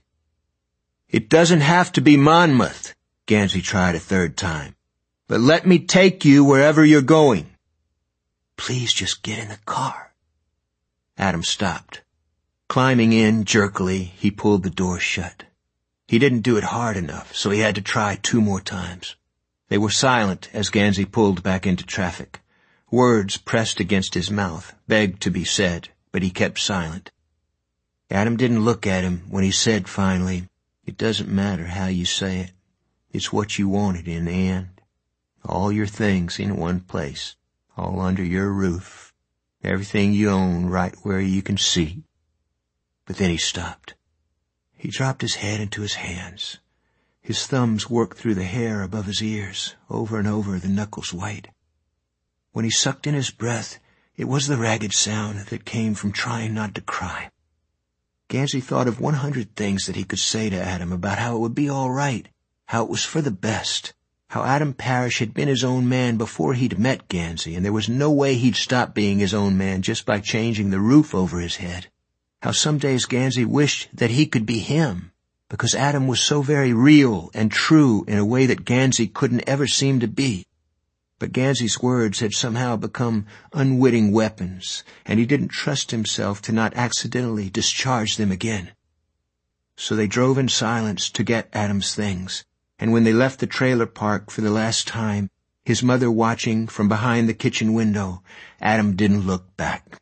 "It doesn't have to be Monmouth," Gansey tried a third time. "But let me take you wherever you're going." "Please just get in the car." Adam stopped. Climbing in jerkily, he pulled the door shut. He didn't do it hard enough, so he had to try 2 more times. They were silent as Gansey pulled back into traffic. Words pressed against his mouth, begged to be said, but he kept silent. Adam didn't look at him when he said finally, "It doesn't matter how you say it. It's what you wanted in the end. All your things in one place, all under your roof. Everything you own right where you can see." But then he stopped. He dropped his head into his hands. His thumbs worked through the hair above his ears, over and over, the knuckles white. When he sucked in his breath, it was the ragged sound that came from trying not to cry. Gansey thought of 100 things that he could say to Adam about how it would be all right, how it was for the best, how Adam Parrish had been his own man before he'd met Gansey, and there was no way he'd stop being his own man just by changing the roof over his head. How some days Gansey wished that he could be him, because Adam was so very real and true in a way that Gansey couldn't ever seem to be. But Gansey's words had somehow become unwitting weapons, and he didn't trust himself to not accidentally discharge them again. So they drove in silence to get Adam's things, and when they left the trailer park for the last time, his mother watching from behind the kitchen window, Adam didn't look back.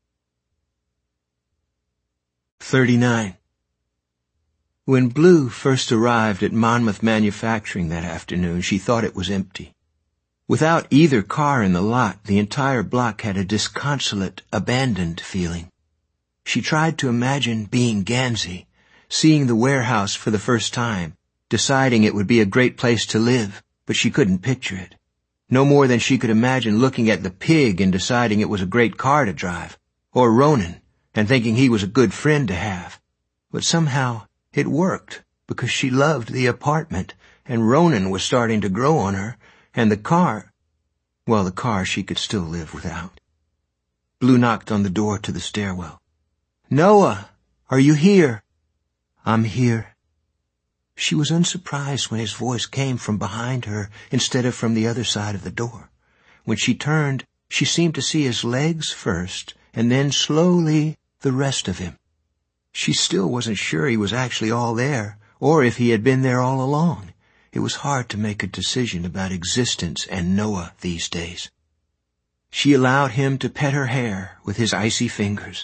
39. When Blue first arrived at Monmouth Manufacturing that afternoon, she thought it was empty. Without either car in the lot, the entire block had a disconsolate, abandoned feeling. She tried to imagine being Gansey, seeing the warehouse for the first time, deciding it would be a great place to live, but she couldn't picture it. No more than she could imagine looking at the Pig and deciding it was a great car to drive, or Ronan, and thinking he was a good friend to have. But somehow it worked, because she loved the apartment, and Ronan was starting to grow on her, and the car she could still live without. Blue knocked on the door to the stairwell. "Noah, Are you here?" "I'm here." She was unsurprised when his voice came from behind her instead of from the other side of the door. When she turned, she seemed to see his legs first, and then slowly the rest of him. She still wasn't sure he was actually all there, or if he had been there all along. It was hard to make a decision about existence and Noah these days. She allowed him to pet her hair with his icy fingers.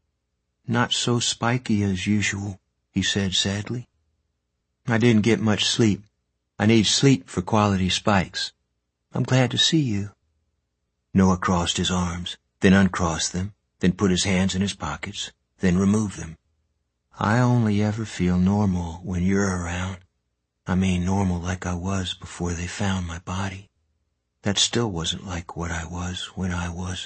"Not so spiky as usual," he said sadly. "I didn't get much sleep. I need sleep for quality spikes. I'm glad to see you." Noah crossed his arms, then uncrossed them, then put his hands in his pockets, then removed them. "I only ever feel normal when you're around. I mean normal like I was before they found my body. That still wasn't like what I was when I was."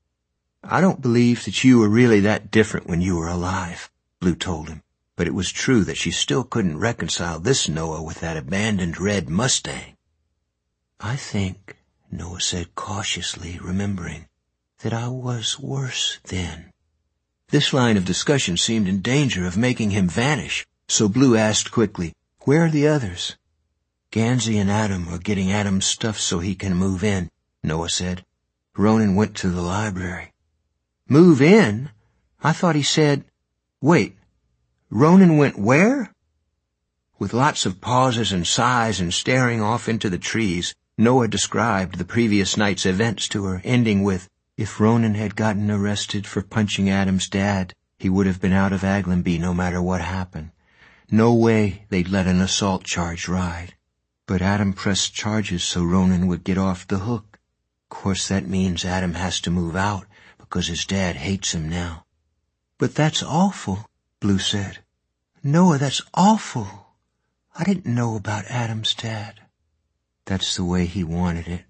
"I don't believe that you were really that different when you were alive," Blue told him, but it was true that she still couldn't reconcile this Noah with that abandoned red Mustang. "I think," Noah said cautiously, remembering, "that I was worse then." This line of discussion seemed in danger of making him vanish, so Blue asked quickly, "Where are the others?" "Gansey and Adam are getting Adam's stuff so he can move in," Noah said. "Ronan went to the library." "Move in? I thought he said—" "Wait, Ronan went where?" With lots of pauses and sighs and staring off into the trees, Noah described the previous night's events to her, ending with, "If Ronan had gotten arrested for punching Adam's dad, he would have been out of Aglenby no matter what happened. No way they'd let an assault charge ride. But Adam pressed charges so Ronan would get off the hook. Of course that means Adam has to move out because his dad hates him now." "But that's awful," Blue said. "Noah, that's awful. I didn't know about Adam's dad." "That's the way he wanted it.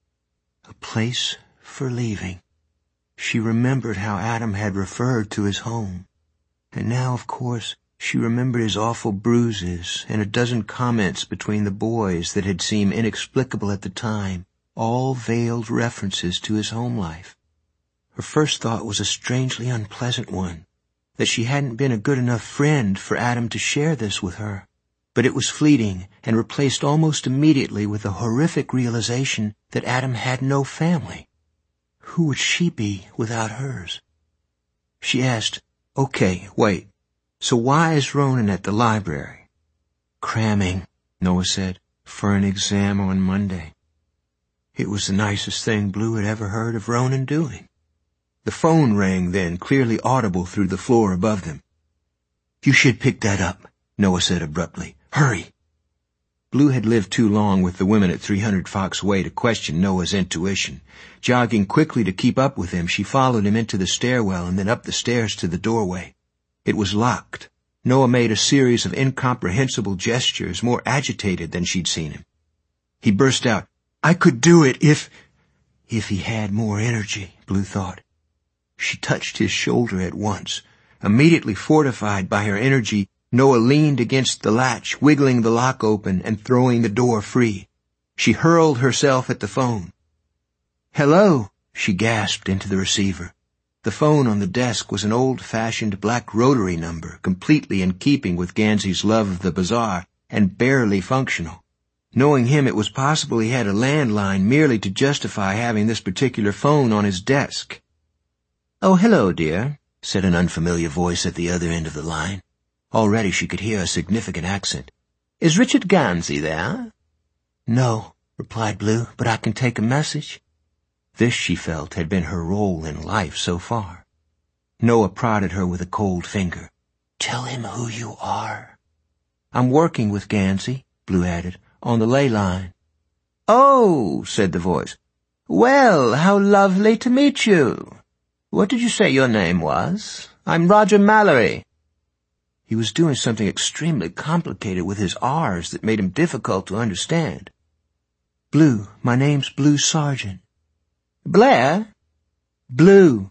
A place for leaving." She remembered how Adam had referred to his home. And now, of course, she remembered his awful bruises and a dozen comments between the boys that had seemed inexplicable at the time, all veiled references to his home life. Her first thought was a strangely unpleasant one, that she hadn't been a good enough friend for Adam to share this with her. But it was fleeting and replaced almost immediately with the horrific realization that Adam had no family. Who would she be without hers? She asked, "Okay, wait. So why is Ronan at the library?" "Cramming," Noah said, "for an exam on Monday." It was the nicest thing Blue had ever heard of Ronan doing. The phone rang then, clearly audible through the floor above them. "You should pick that up," Noah said abruptly. "Hurry." Blue had lived too long with the women at 300 Fox Way to question Noah's intuition. Jogging quickly to keep up with him, she followed him into the stairwell and then up the stairs to the doorway. It was locked. Noah made a series of incomprehensible gestures, more agitated than she'd seen him. He burst out, "I could do it if he had more energy," Blue thought. She touched his shoulder at once. Immediately fortified by her energy, Noah leaned against the latch, wiggling the lock open and throwing the door free. She hurled herself at the phone. "Hello," she gasped into the receiver. The phone on the desk was an old-fashioned black rotary number, completely in keeping with Gansey's love of the bizarre, and barely functional. Knowing him, it was possible he had a landline merely to justify having this particular phone on his desk. "Oh, hello, dear," said an unfamiliar voice at the other end of the line. Already she could hear a significant accent. "Is Richard Gansey there?" "No," replied Blue, "but I can take a message." This, she felt, had been her role in life so far. Noah prodded her with a cold finger. "Tell him who you are." "I'm working with Gansey," Blue added, "on the ley line." "Oh," said the voice. "Well, how lovely to meet you. What did you say your name was? I'm Roger Mallory." He was doing something extremely complicated with his R's that made him difficult to understand. "Blue, my name's Blue Sargent." "Blair?" "Blue."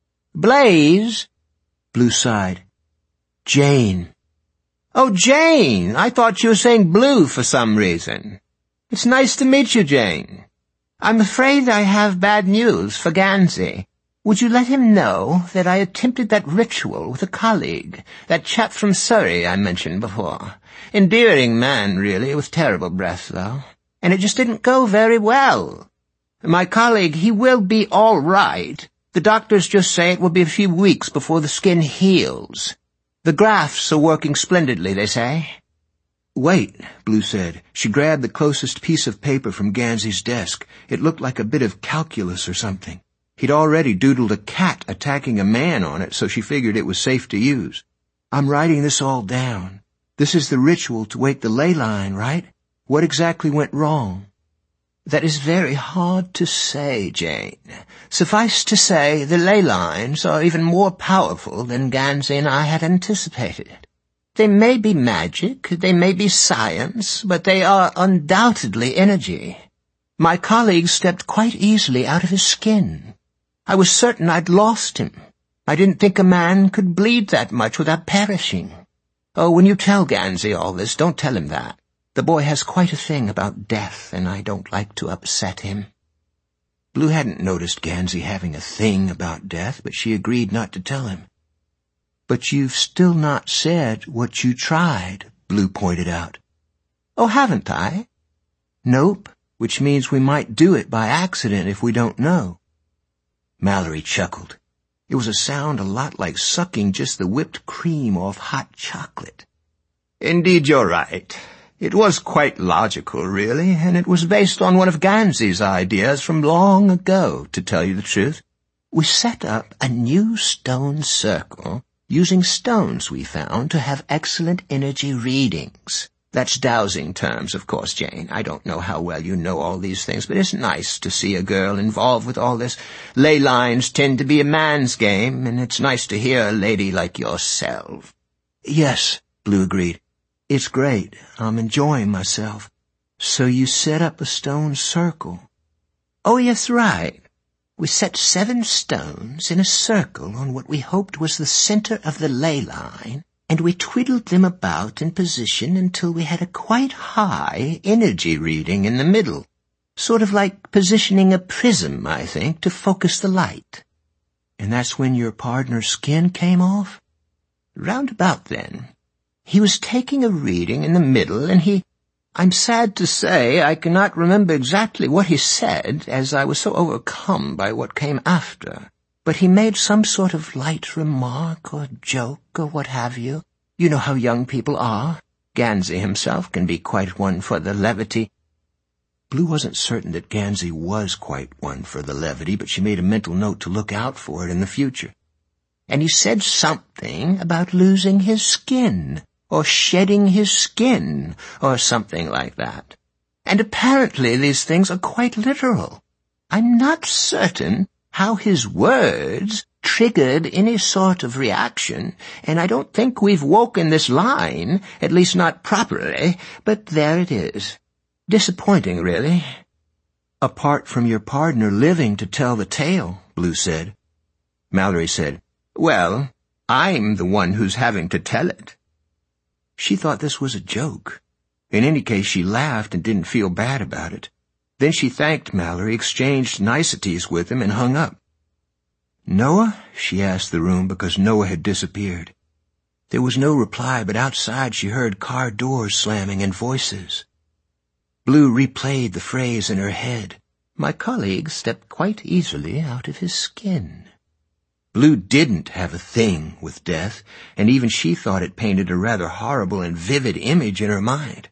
"Blaze?" Blue sighed. "Jane." "Oh, Jane! I thought you were saying Blue for some reason. It's nice to meet you, Jane. I'm afraid I have bad news for Gansey. Would you let him know that I attempted that ritual with a colleague, that chap from Surrey I mentioned before? Endearing man, really, with terrible breath, though. And it just didn't go very well. My colleague, he will be all right. The doctors just say it will be a few weeks before the skin heals. The grafts are working splendidly, they say. Wait, Blue said. She grabbed the closest piece of paper from Gansey's desk. It looked like a bit of calculus or something. He'd already doodled a cat attacking a man on it, so she figured it was safe to use. I'm writing this all down. This is the ritual to wake the ley line, right? What exactly went wrong? That is very hard to say, Jane. Suffice to say, the ley lines are even more powerful than Gansey and I had anticipated. They may be magic, they may be science, but they are undoubtedly energy. My colleague stepped quite easily out of his skin. I was certain I'd lost him. I didn't think a man could bleed that much without perishing. Oh, when you tell Gansey all this, don't tell him that. The boy has quite a thing about death, and I don't like to upset him. Blue hadn't noticed Gansey having a thing about death, but she agreed not to tell him. But you've still not said what you tried, Blue pointed out. Oh, haven't I? Nope, which means we might do it by accident if we don't know. Mallory chuckled. It was a sound a lot like sucking just the whipped cream off hot chocolate. Indeed, you're right. It was quite logical, really, and it was based on one of Gansey's ideas from long ago, to tell you the truth. We set up a new stone circle using stones we found to have excellent energy readings. That's dowsing terms, of course, Jane. I don't know how well you know all these things, but it's nice to see a girl involved with all this. Ley lines tend to be a man's game, and it's nice to hear a lady like yourself. Yes, Blue agreed. It's great. I'm enjoying myself. So you set up a stone circle? Oh, yes, right. We set 7 stones in a circle on what we hoped was the center of the ley line, and we twiddled them about in position until we had a quite high energy reading in the middle. Sort of like positioning a prism, I think, to focus the light. And that's when your partner's skin came off? Round about then. He was taking a reading in the middle, and I'm sad to say I cannot remember exactly what he said, as I was so overcome by what came after. But he made some sort of light remark or joke or what have you. You know how young people are. Gansey himself can be quite one for the levity. Blue wasn't certain that Gansey was quite one for the levity, but she made a mental note to look out for it in the future. And he said something about losing his skin, or shedding his skin, or something like that. And apparently these things are quite literal. I'm not certain how his words triggered any sort of reaction, and I don't think we've woken this line, at least not properly, but there it is. Disappointing, really. Apart from your partner living to tell the tale, Blue said. Mallory said, Well, I'm the one who's having to tell it. She thought this was a joke. In any case, she laughed and didn't feel bad about it. Then she thanked Mallory, exchanged niceties with him, and hung up. Noah? She asked the room because Noah had disappeared. There was no reply, but outside she heard car doors slamming and voices. Blue replayed the phrase in her head. My colleague stepped quite easily out of his skin. Blue didn't have a thing with death, and even she thought it painted a rather horrible and vivid image in her mind.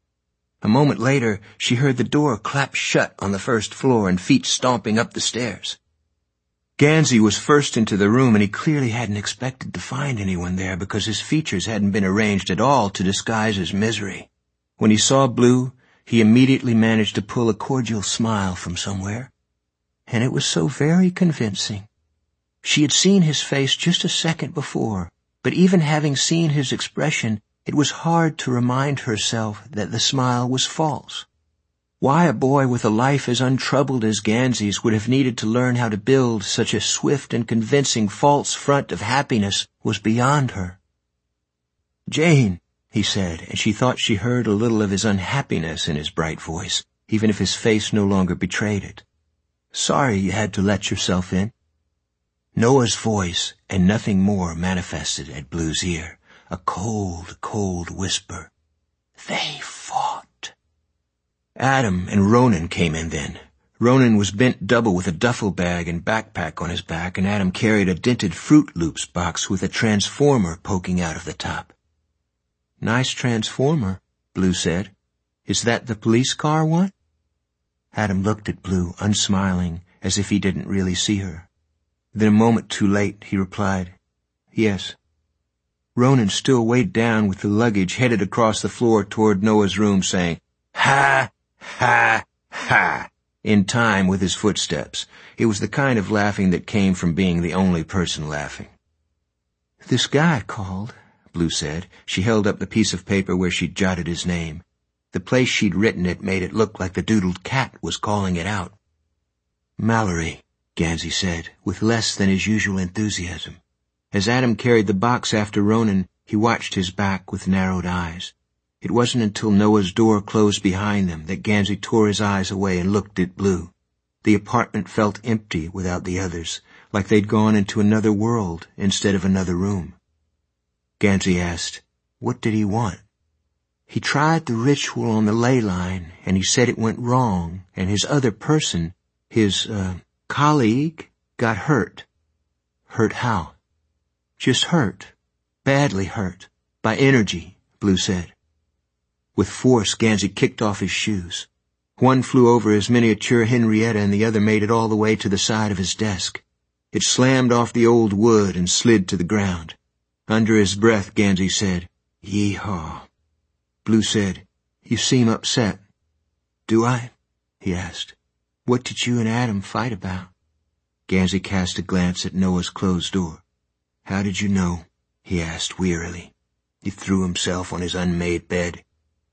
A moment later, she heard the door clap shut on the first floor and feet stomping up the stairs. Gansey was first into the room, and he clearly hadn't expected to find anyone there because his features hadn't been arranged at all to disguise his misery. When he saw Blue, he immediately managed to pull a cordial smile from somewhere, and it was so very convincing. She had seen his face just a second before, but even having seen his expression, it was hard to remind herself that the smile was false. Why a boy with a life as untroubled as Gansey's would have needed to learn how to build such a swift and convincing false front of happiness was beyond her. Jane, he said, and she thought she heard a little of his unhappiness in his bright voice, even if his face no longer betrayed it. Sorry you had to let yourself in. Noah's voice and nothing more manifested at Blue's ear. A cold, cold whisper. They fought. Adam and Ronan came in then. Ronan was bent double with a duffel bag and backpack on his back, and Adam carried a dented Fruit Loops box with a transformer poking out of the top. Nice transformer, Blue said. Is that the police car one? Adam looked at Blue, unsmiling, as if he didn't really see her. Then a moment too late, he replied, Yes. Ronan, still weighed down with the luggage, headed across the floor toward Noah's room, saying, Ha! Ha! Ha! in time with his footsteps. It was the kind of laughing that came from being the only person laughing. This guy called, Blue said. She held up the piece of paper where she'd jotted his name. The place she'd written it made it look like the doodled cat was calling it out. Mallory, Gansey said, with less than his usual enthusiasm. As Adam carried the box after Ronan, he watched his back with narrowed eyes. It wasn't until Noah's door closed behind them that Gansey tore his eyes away and looked at Blue. The apartment felt empty without the others, like they'd gone into another world instead of another room. Gansey asked, what did he want? He tried the ritual on the ley line, and he said it went wrong, and his other person, his, colleague, got hurt. Hurt how? Just hurt. Badly hurt. By energy, Blue said. With force, Gansey kicked off his shoes. One flew over his miniature Henrietta and the other made it all the way to the side of his desk. It slammed off the old wood and slid to the ground. Under his breath, Gansey said, Yee-haw. Blue said, You seem upset. Do I? He asked. What did you and Adam fight about? Gansey cast a glance at Noah's closed door. How did you know? He asked wearily. He threw himself on his unmade bed.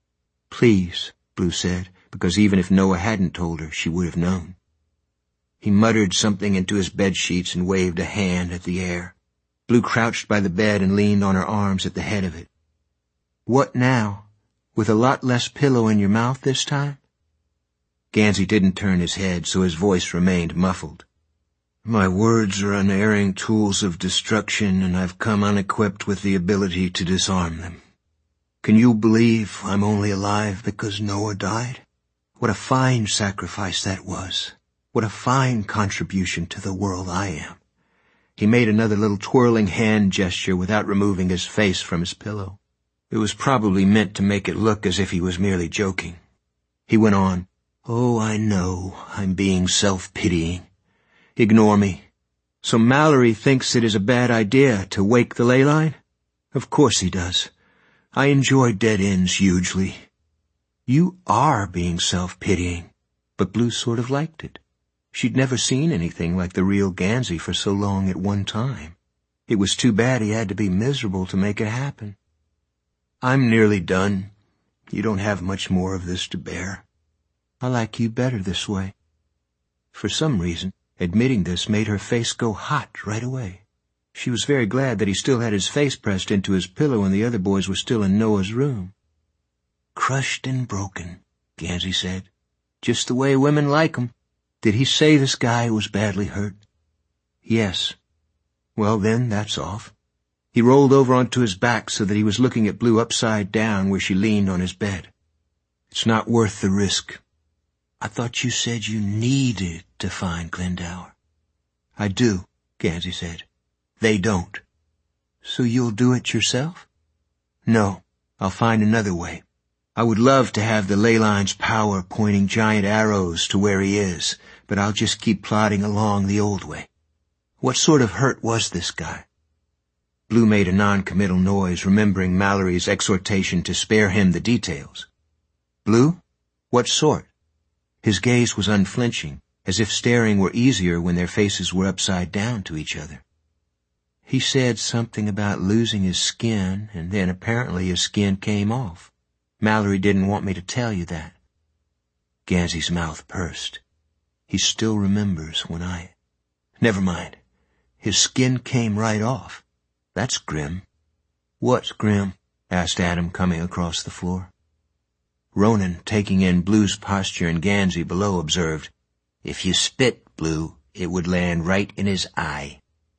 Please, Blue said, because even if Noah hadn't told her, she would have known. He muttered something into his bedsheets and waved a hand at the air. Blue crouched by the bed and leaned on her arms at the head of it. What now? With a lot less pillow in your mouth this time? Gansey didn't turn his head, so his voice remained muffled. My words are unerring tools of destruction, and I've come unequipped with the ability to disarm them. Can you believe I'm only alive because Noah died? What a fine sacrifice that was. What a fine contribution to the world I am. He made another little twirling hand gesture without removing his face from his pillow. It was probably meant to make it look as if he was merely joking. He went on, Oh, I know, I'm being self-pitying. Ignore me. So Mallory thinks it is a bad idea to wake the ley line? Of course he does. I enjoy dead ends hugely. You are being self-pitying. But Blue sort of liked it. She'd never seen anything like the real Gansey for so long at one time. It was too bad he had to be miserable to make it happen. I'm nearly done. You don't have much more of this to bear. I like you better this way. For some reason, admitting this made her face go hot right away. She was very glad that he still had his face pressed into his pillow and the other boys were still in Noah's room. Crushed and broken, Gansey said. Just the way women like 'em. Did he say this guy was badly hurt? Yes. Well, then, that's off. He rolled over onto his back so that he was looking at Blue upside down where she leaned on his bed. It's not worth the risk. I thought you said you needed to find Glendower. I do, Gansey said. They don't. So you'll do it yourself? No, I'll find another way. I would love to have the ley line's power pointing giant arrows to where he is, but I'll just keep plodding along the old way. What sort of hurt was this guy? Blue made a non-committal noise, remembering Mallory's exhortation to spare him the details. Blue? What sort? His gaze was unflinching, as if staring were easier when their faces were upside down to each other. He said something about losing his skin, and then apparently his skin came off. Mallory didn't want me to tell you that. Gansey's mouth pursed. He still remembers when Never mind. His skin came right off. That's grim. What's grim? Asked Adam, coming across the floor. Ronan, taking in Blue's posture and Gansey below, observed, If you spit, Blue, it would land right in his eye.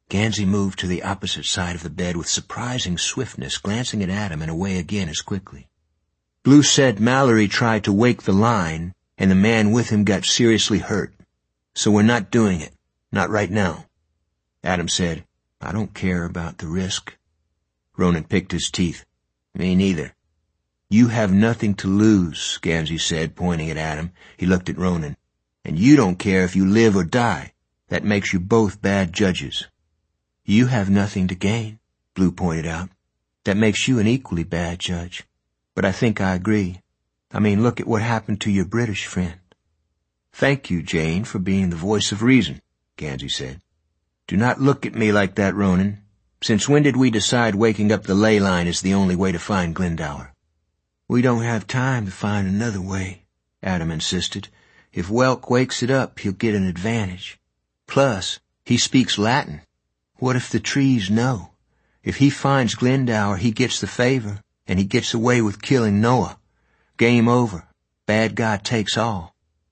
Gansey moved to the opposite side of the bed with surprising swiftness, glancing at Adam and away again as quickly. Blue said Mallory tried to wake the line, and the man with him got seriously hurt. So we're not doing it. Not right now. Adam said, I don't care about the risk. Ronan picked his teeth. Me neither. You have nothing to lose, Gansey said, pointing at Adam. He looked at Ronan. And you don't care if you live or die. That makes you both bad judges. You have nothing to gain, Blue pointed out. That makes you an equally bad judge. But I think I agree. I mean, look at what happened to your British friend. Thank you, Jane, for being the voice of reason, Gansey said. Do not look at me like that, Ronan. Since when did we decide waking up the ley line is the only way to find Glendower? We don't have time to find another way, Adam insisted. If Welk wakes it up, he'll get an advantage. Plus, he speaks Latin. What if the trees know? If he finds Glendower, he gets the favor, and he gets away with killing Noah. Game over. Bad guy takes all.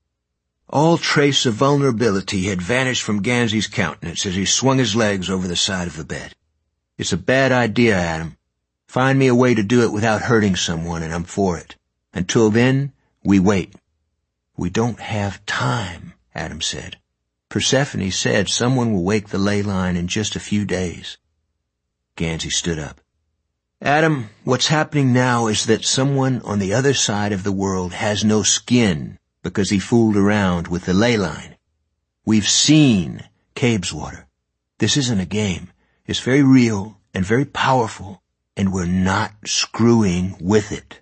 All trace of vulnerability had vanished from Gansey's countenance as he swung his legs over the side of the bed. It's a bad idea, Adam. Find me a way to do it without hurting someone, and I'm for it. Until then, we wait. We don't have time, Adam said. Persephone said someone will wake the ley line in just a few days. Gansey stood up. Adam, what's happening now is that someone on the other side of the world has no skin because he fooled around with the ley line. We've seen Cabeswater. This isn't a game. It's very real and very powerful, and we're not screwing with it.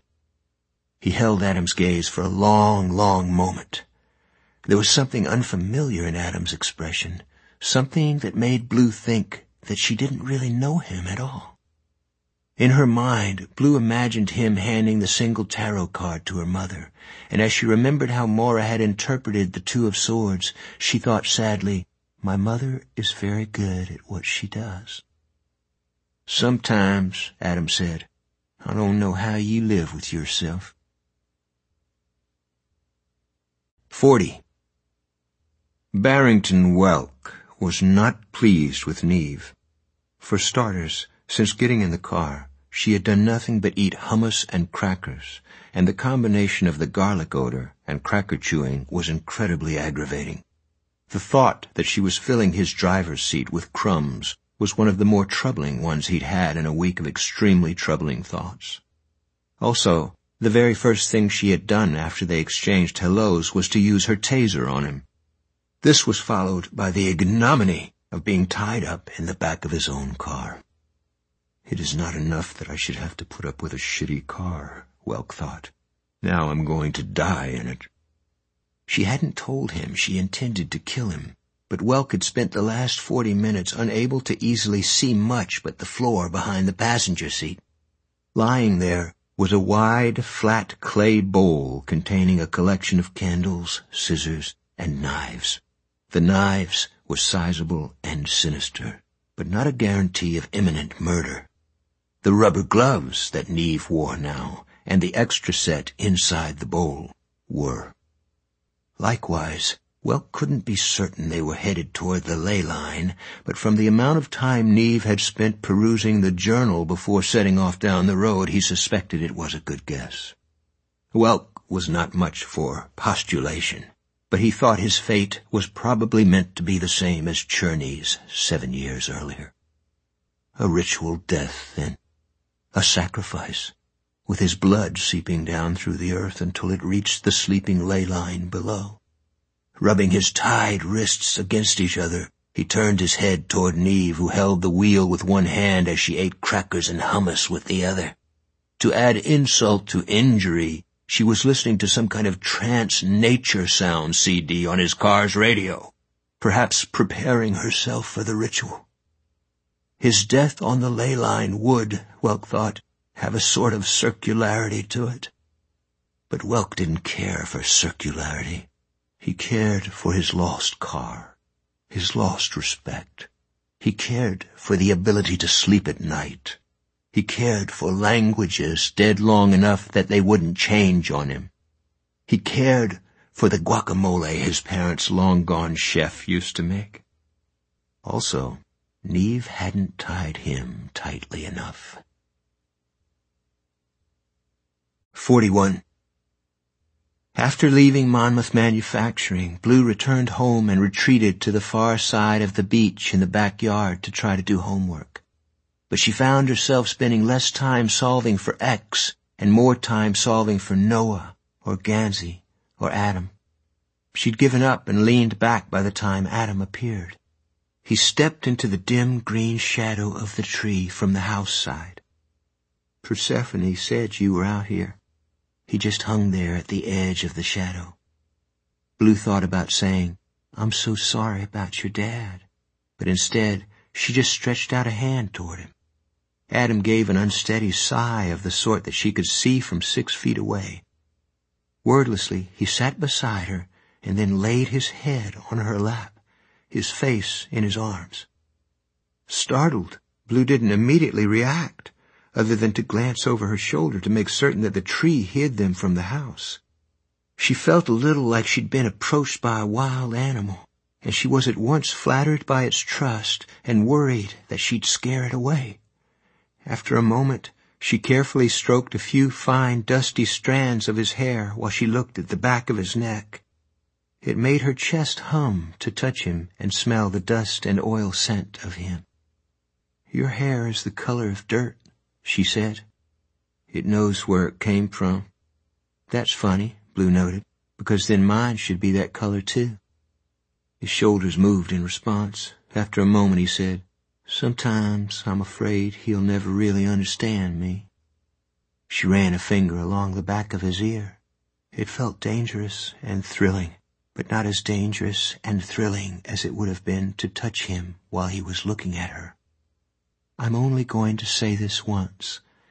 He held Adam's gaze for a long, long moment. There was something unfamiliar in Adam's expression, something that made Blue think that she didn't really know him at all. In her mind, Blue imagined him handing the single tarot card to her mother, and as she remembered how Maura had interpreted the Two of Swords, she thought sadly, my mother is very good at what she does. Sometimes, Adam said, I don't know how you live with yourself. 40. Barrington Welk was not pleased with Neve. For starters, since getting in the car, she had done nothing but eat hummus and crackers, and the combination of the garlic odor and cracker chewing was incredibly aggravating. The thought that she was filling his driver's seat with crumbs was one of the more troubling ones he'd had in a week of extremely troubling thoughts. Also, the very first thing she had done after they exchanged hellos was to use her taser on him. This was followed by the ignominy of being tied up in the back of his own car. It is not enough that I should have to put up with a shitty car, Welk thought. Now I'm going to die in it. She hadn't told him she intended to kill him, but Welk had spent the last 40 minutes unable to easily see much but the floor behind the passenger seat. Lying there was a wide, flat clay bowl containing a collection of candles, scissors, and knives. The knives were sizable and sinister, but not a guarantee of imminent murder. The rubber gloves that Neve wore now, and the extra set inside the bowl, were. Likewise, Welk couldn't be certain they were headed toward the ley line, but from the amount of time Neve had spent perusing the journal before setting off down the road, he suspected it was a good guess. Welk was not much for postulation, but he thought his fate was probably meant to be the same as Cherney's 7 years earlier. A ritual death, then. A sacrifice, with his blood seeping down through the earth until it reached the sleeping ley line below. Rubbing his tied wrists against each other, he turned his head toward Neve, who held the wheel with one hand as she ate crackers and hummus with the other. To add insult to injury, she was listening to some kind of trance nature sound CD on his car's radio, perhaps preparing herself for the ritual. His death on the ley line would, Welk thought, have a sort of circularity to it. But Welk didn't care for circularity. He cared for his lost car, his lost respect. He cared for the ability to sleep at night. He cared for languages dead long enough that they wouldn't change on him. He cared for the guacamole his parents' long-gone chef used to make. Also, Neve hadn't tied him tightly enough. 41. After leaving Monmouth Manufacturing, Blue returned home and retreated to the far side of the beach in the backyard to try to do homework. But she found herself spending less time solving for X and more time solving for Noah or Gansey or Adam. She'd given up and leaned back by the time Adam appeared. He stepped into the dim green shadow of the tree from the house side. Persephone said you were out here. He just hung there at the edge of the shadow. Blue thought about saying, I'm so sorry about your dad. But instead, she just stretched out a hand toward him. Adam gave an unsteady sigh of the sort that she could see from 6 feet away. Wordlessly, he sat beside her and then laid his head on her lap, his face in his arms. Startled, Blue didn't immediately react, other than to glance over her shoulder to make certain that the tree hid them from the house. She felt a little like she'd been approached by a wild animal, and she was at once flattered by its trust and worried that she'd scare it away. After a moment, she carefully stroked a few fine, dusty strands of his hair while she looked at the back of his neck. It made her chest hum to touch him and smell the dust and oil scent of him. Your hair is the color of dirt, she said. It knows where it came from. That's funny, Blue noted, because then mine should be that color too. His shoulders moved in response. After a moment he said, Sometimes I'm afraid he'll never really understand me. She ran a finger along the back of his ear. It felt dangerous and thrilling, but not as dangerous and thrilling as it would have been to touch him while he was looking at her. I'm only going to say this once,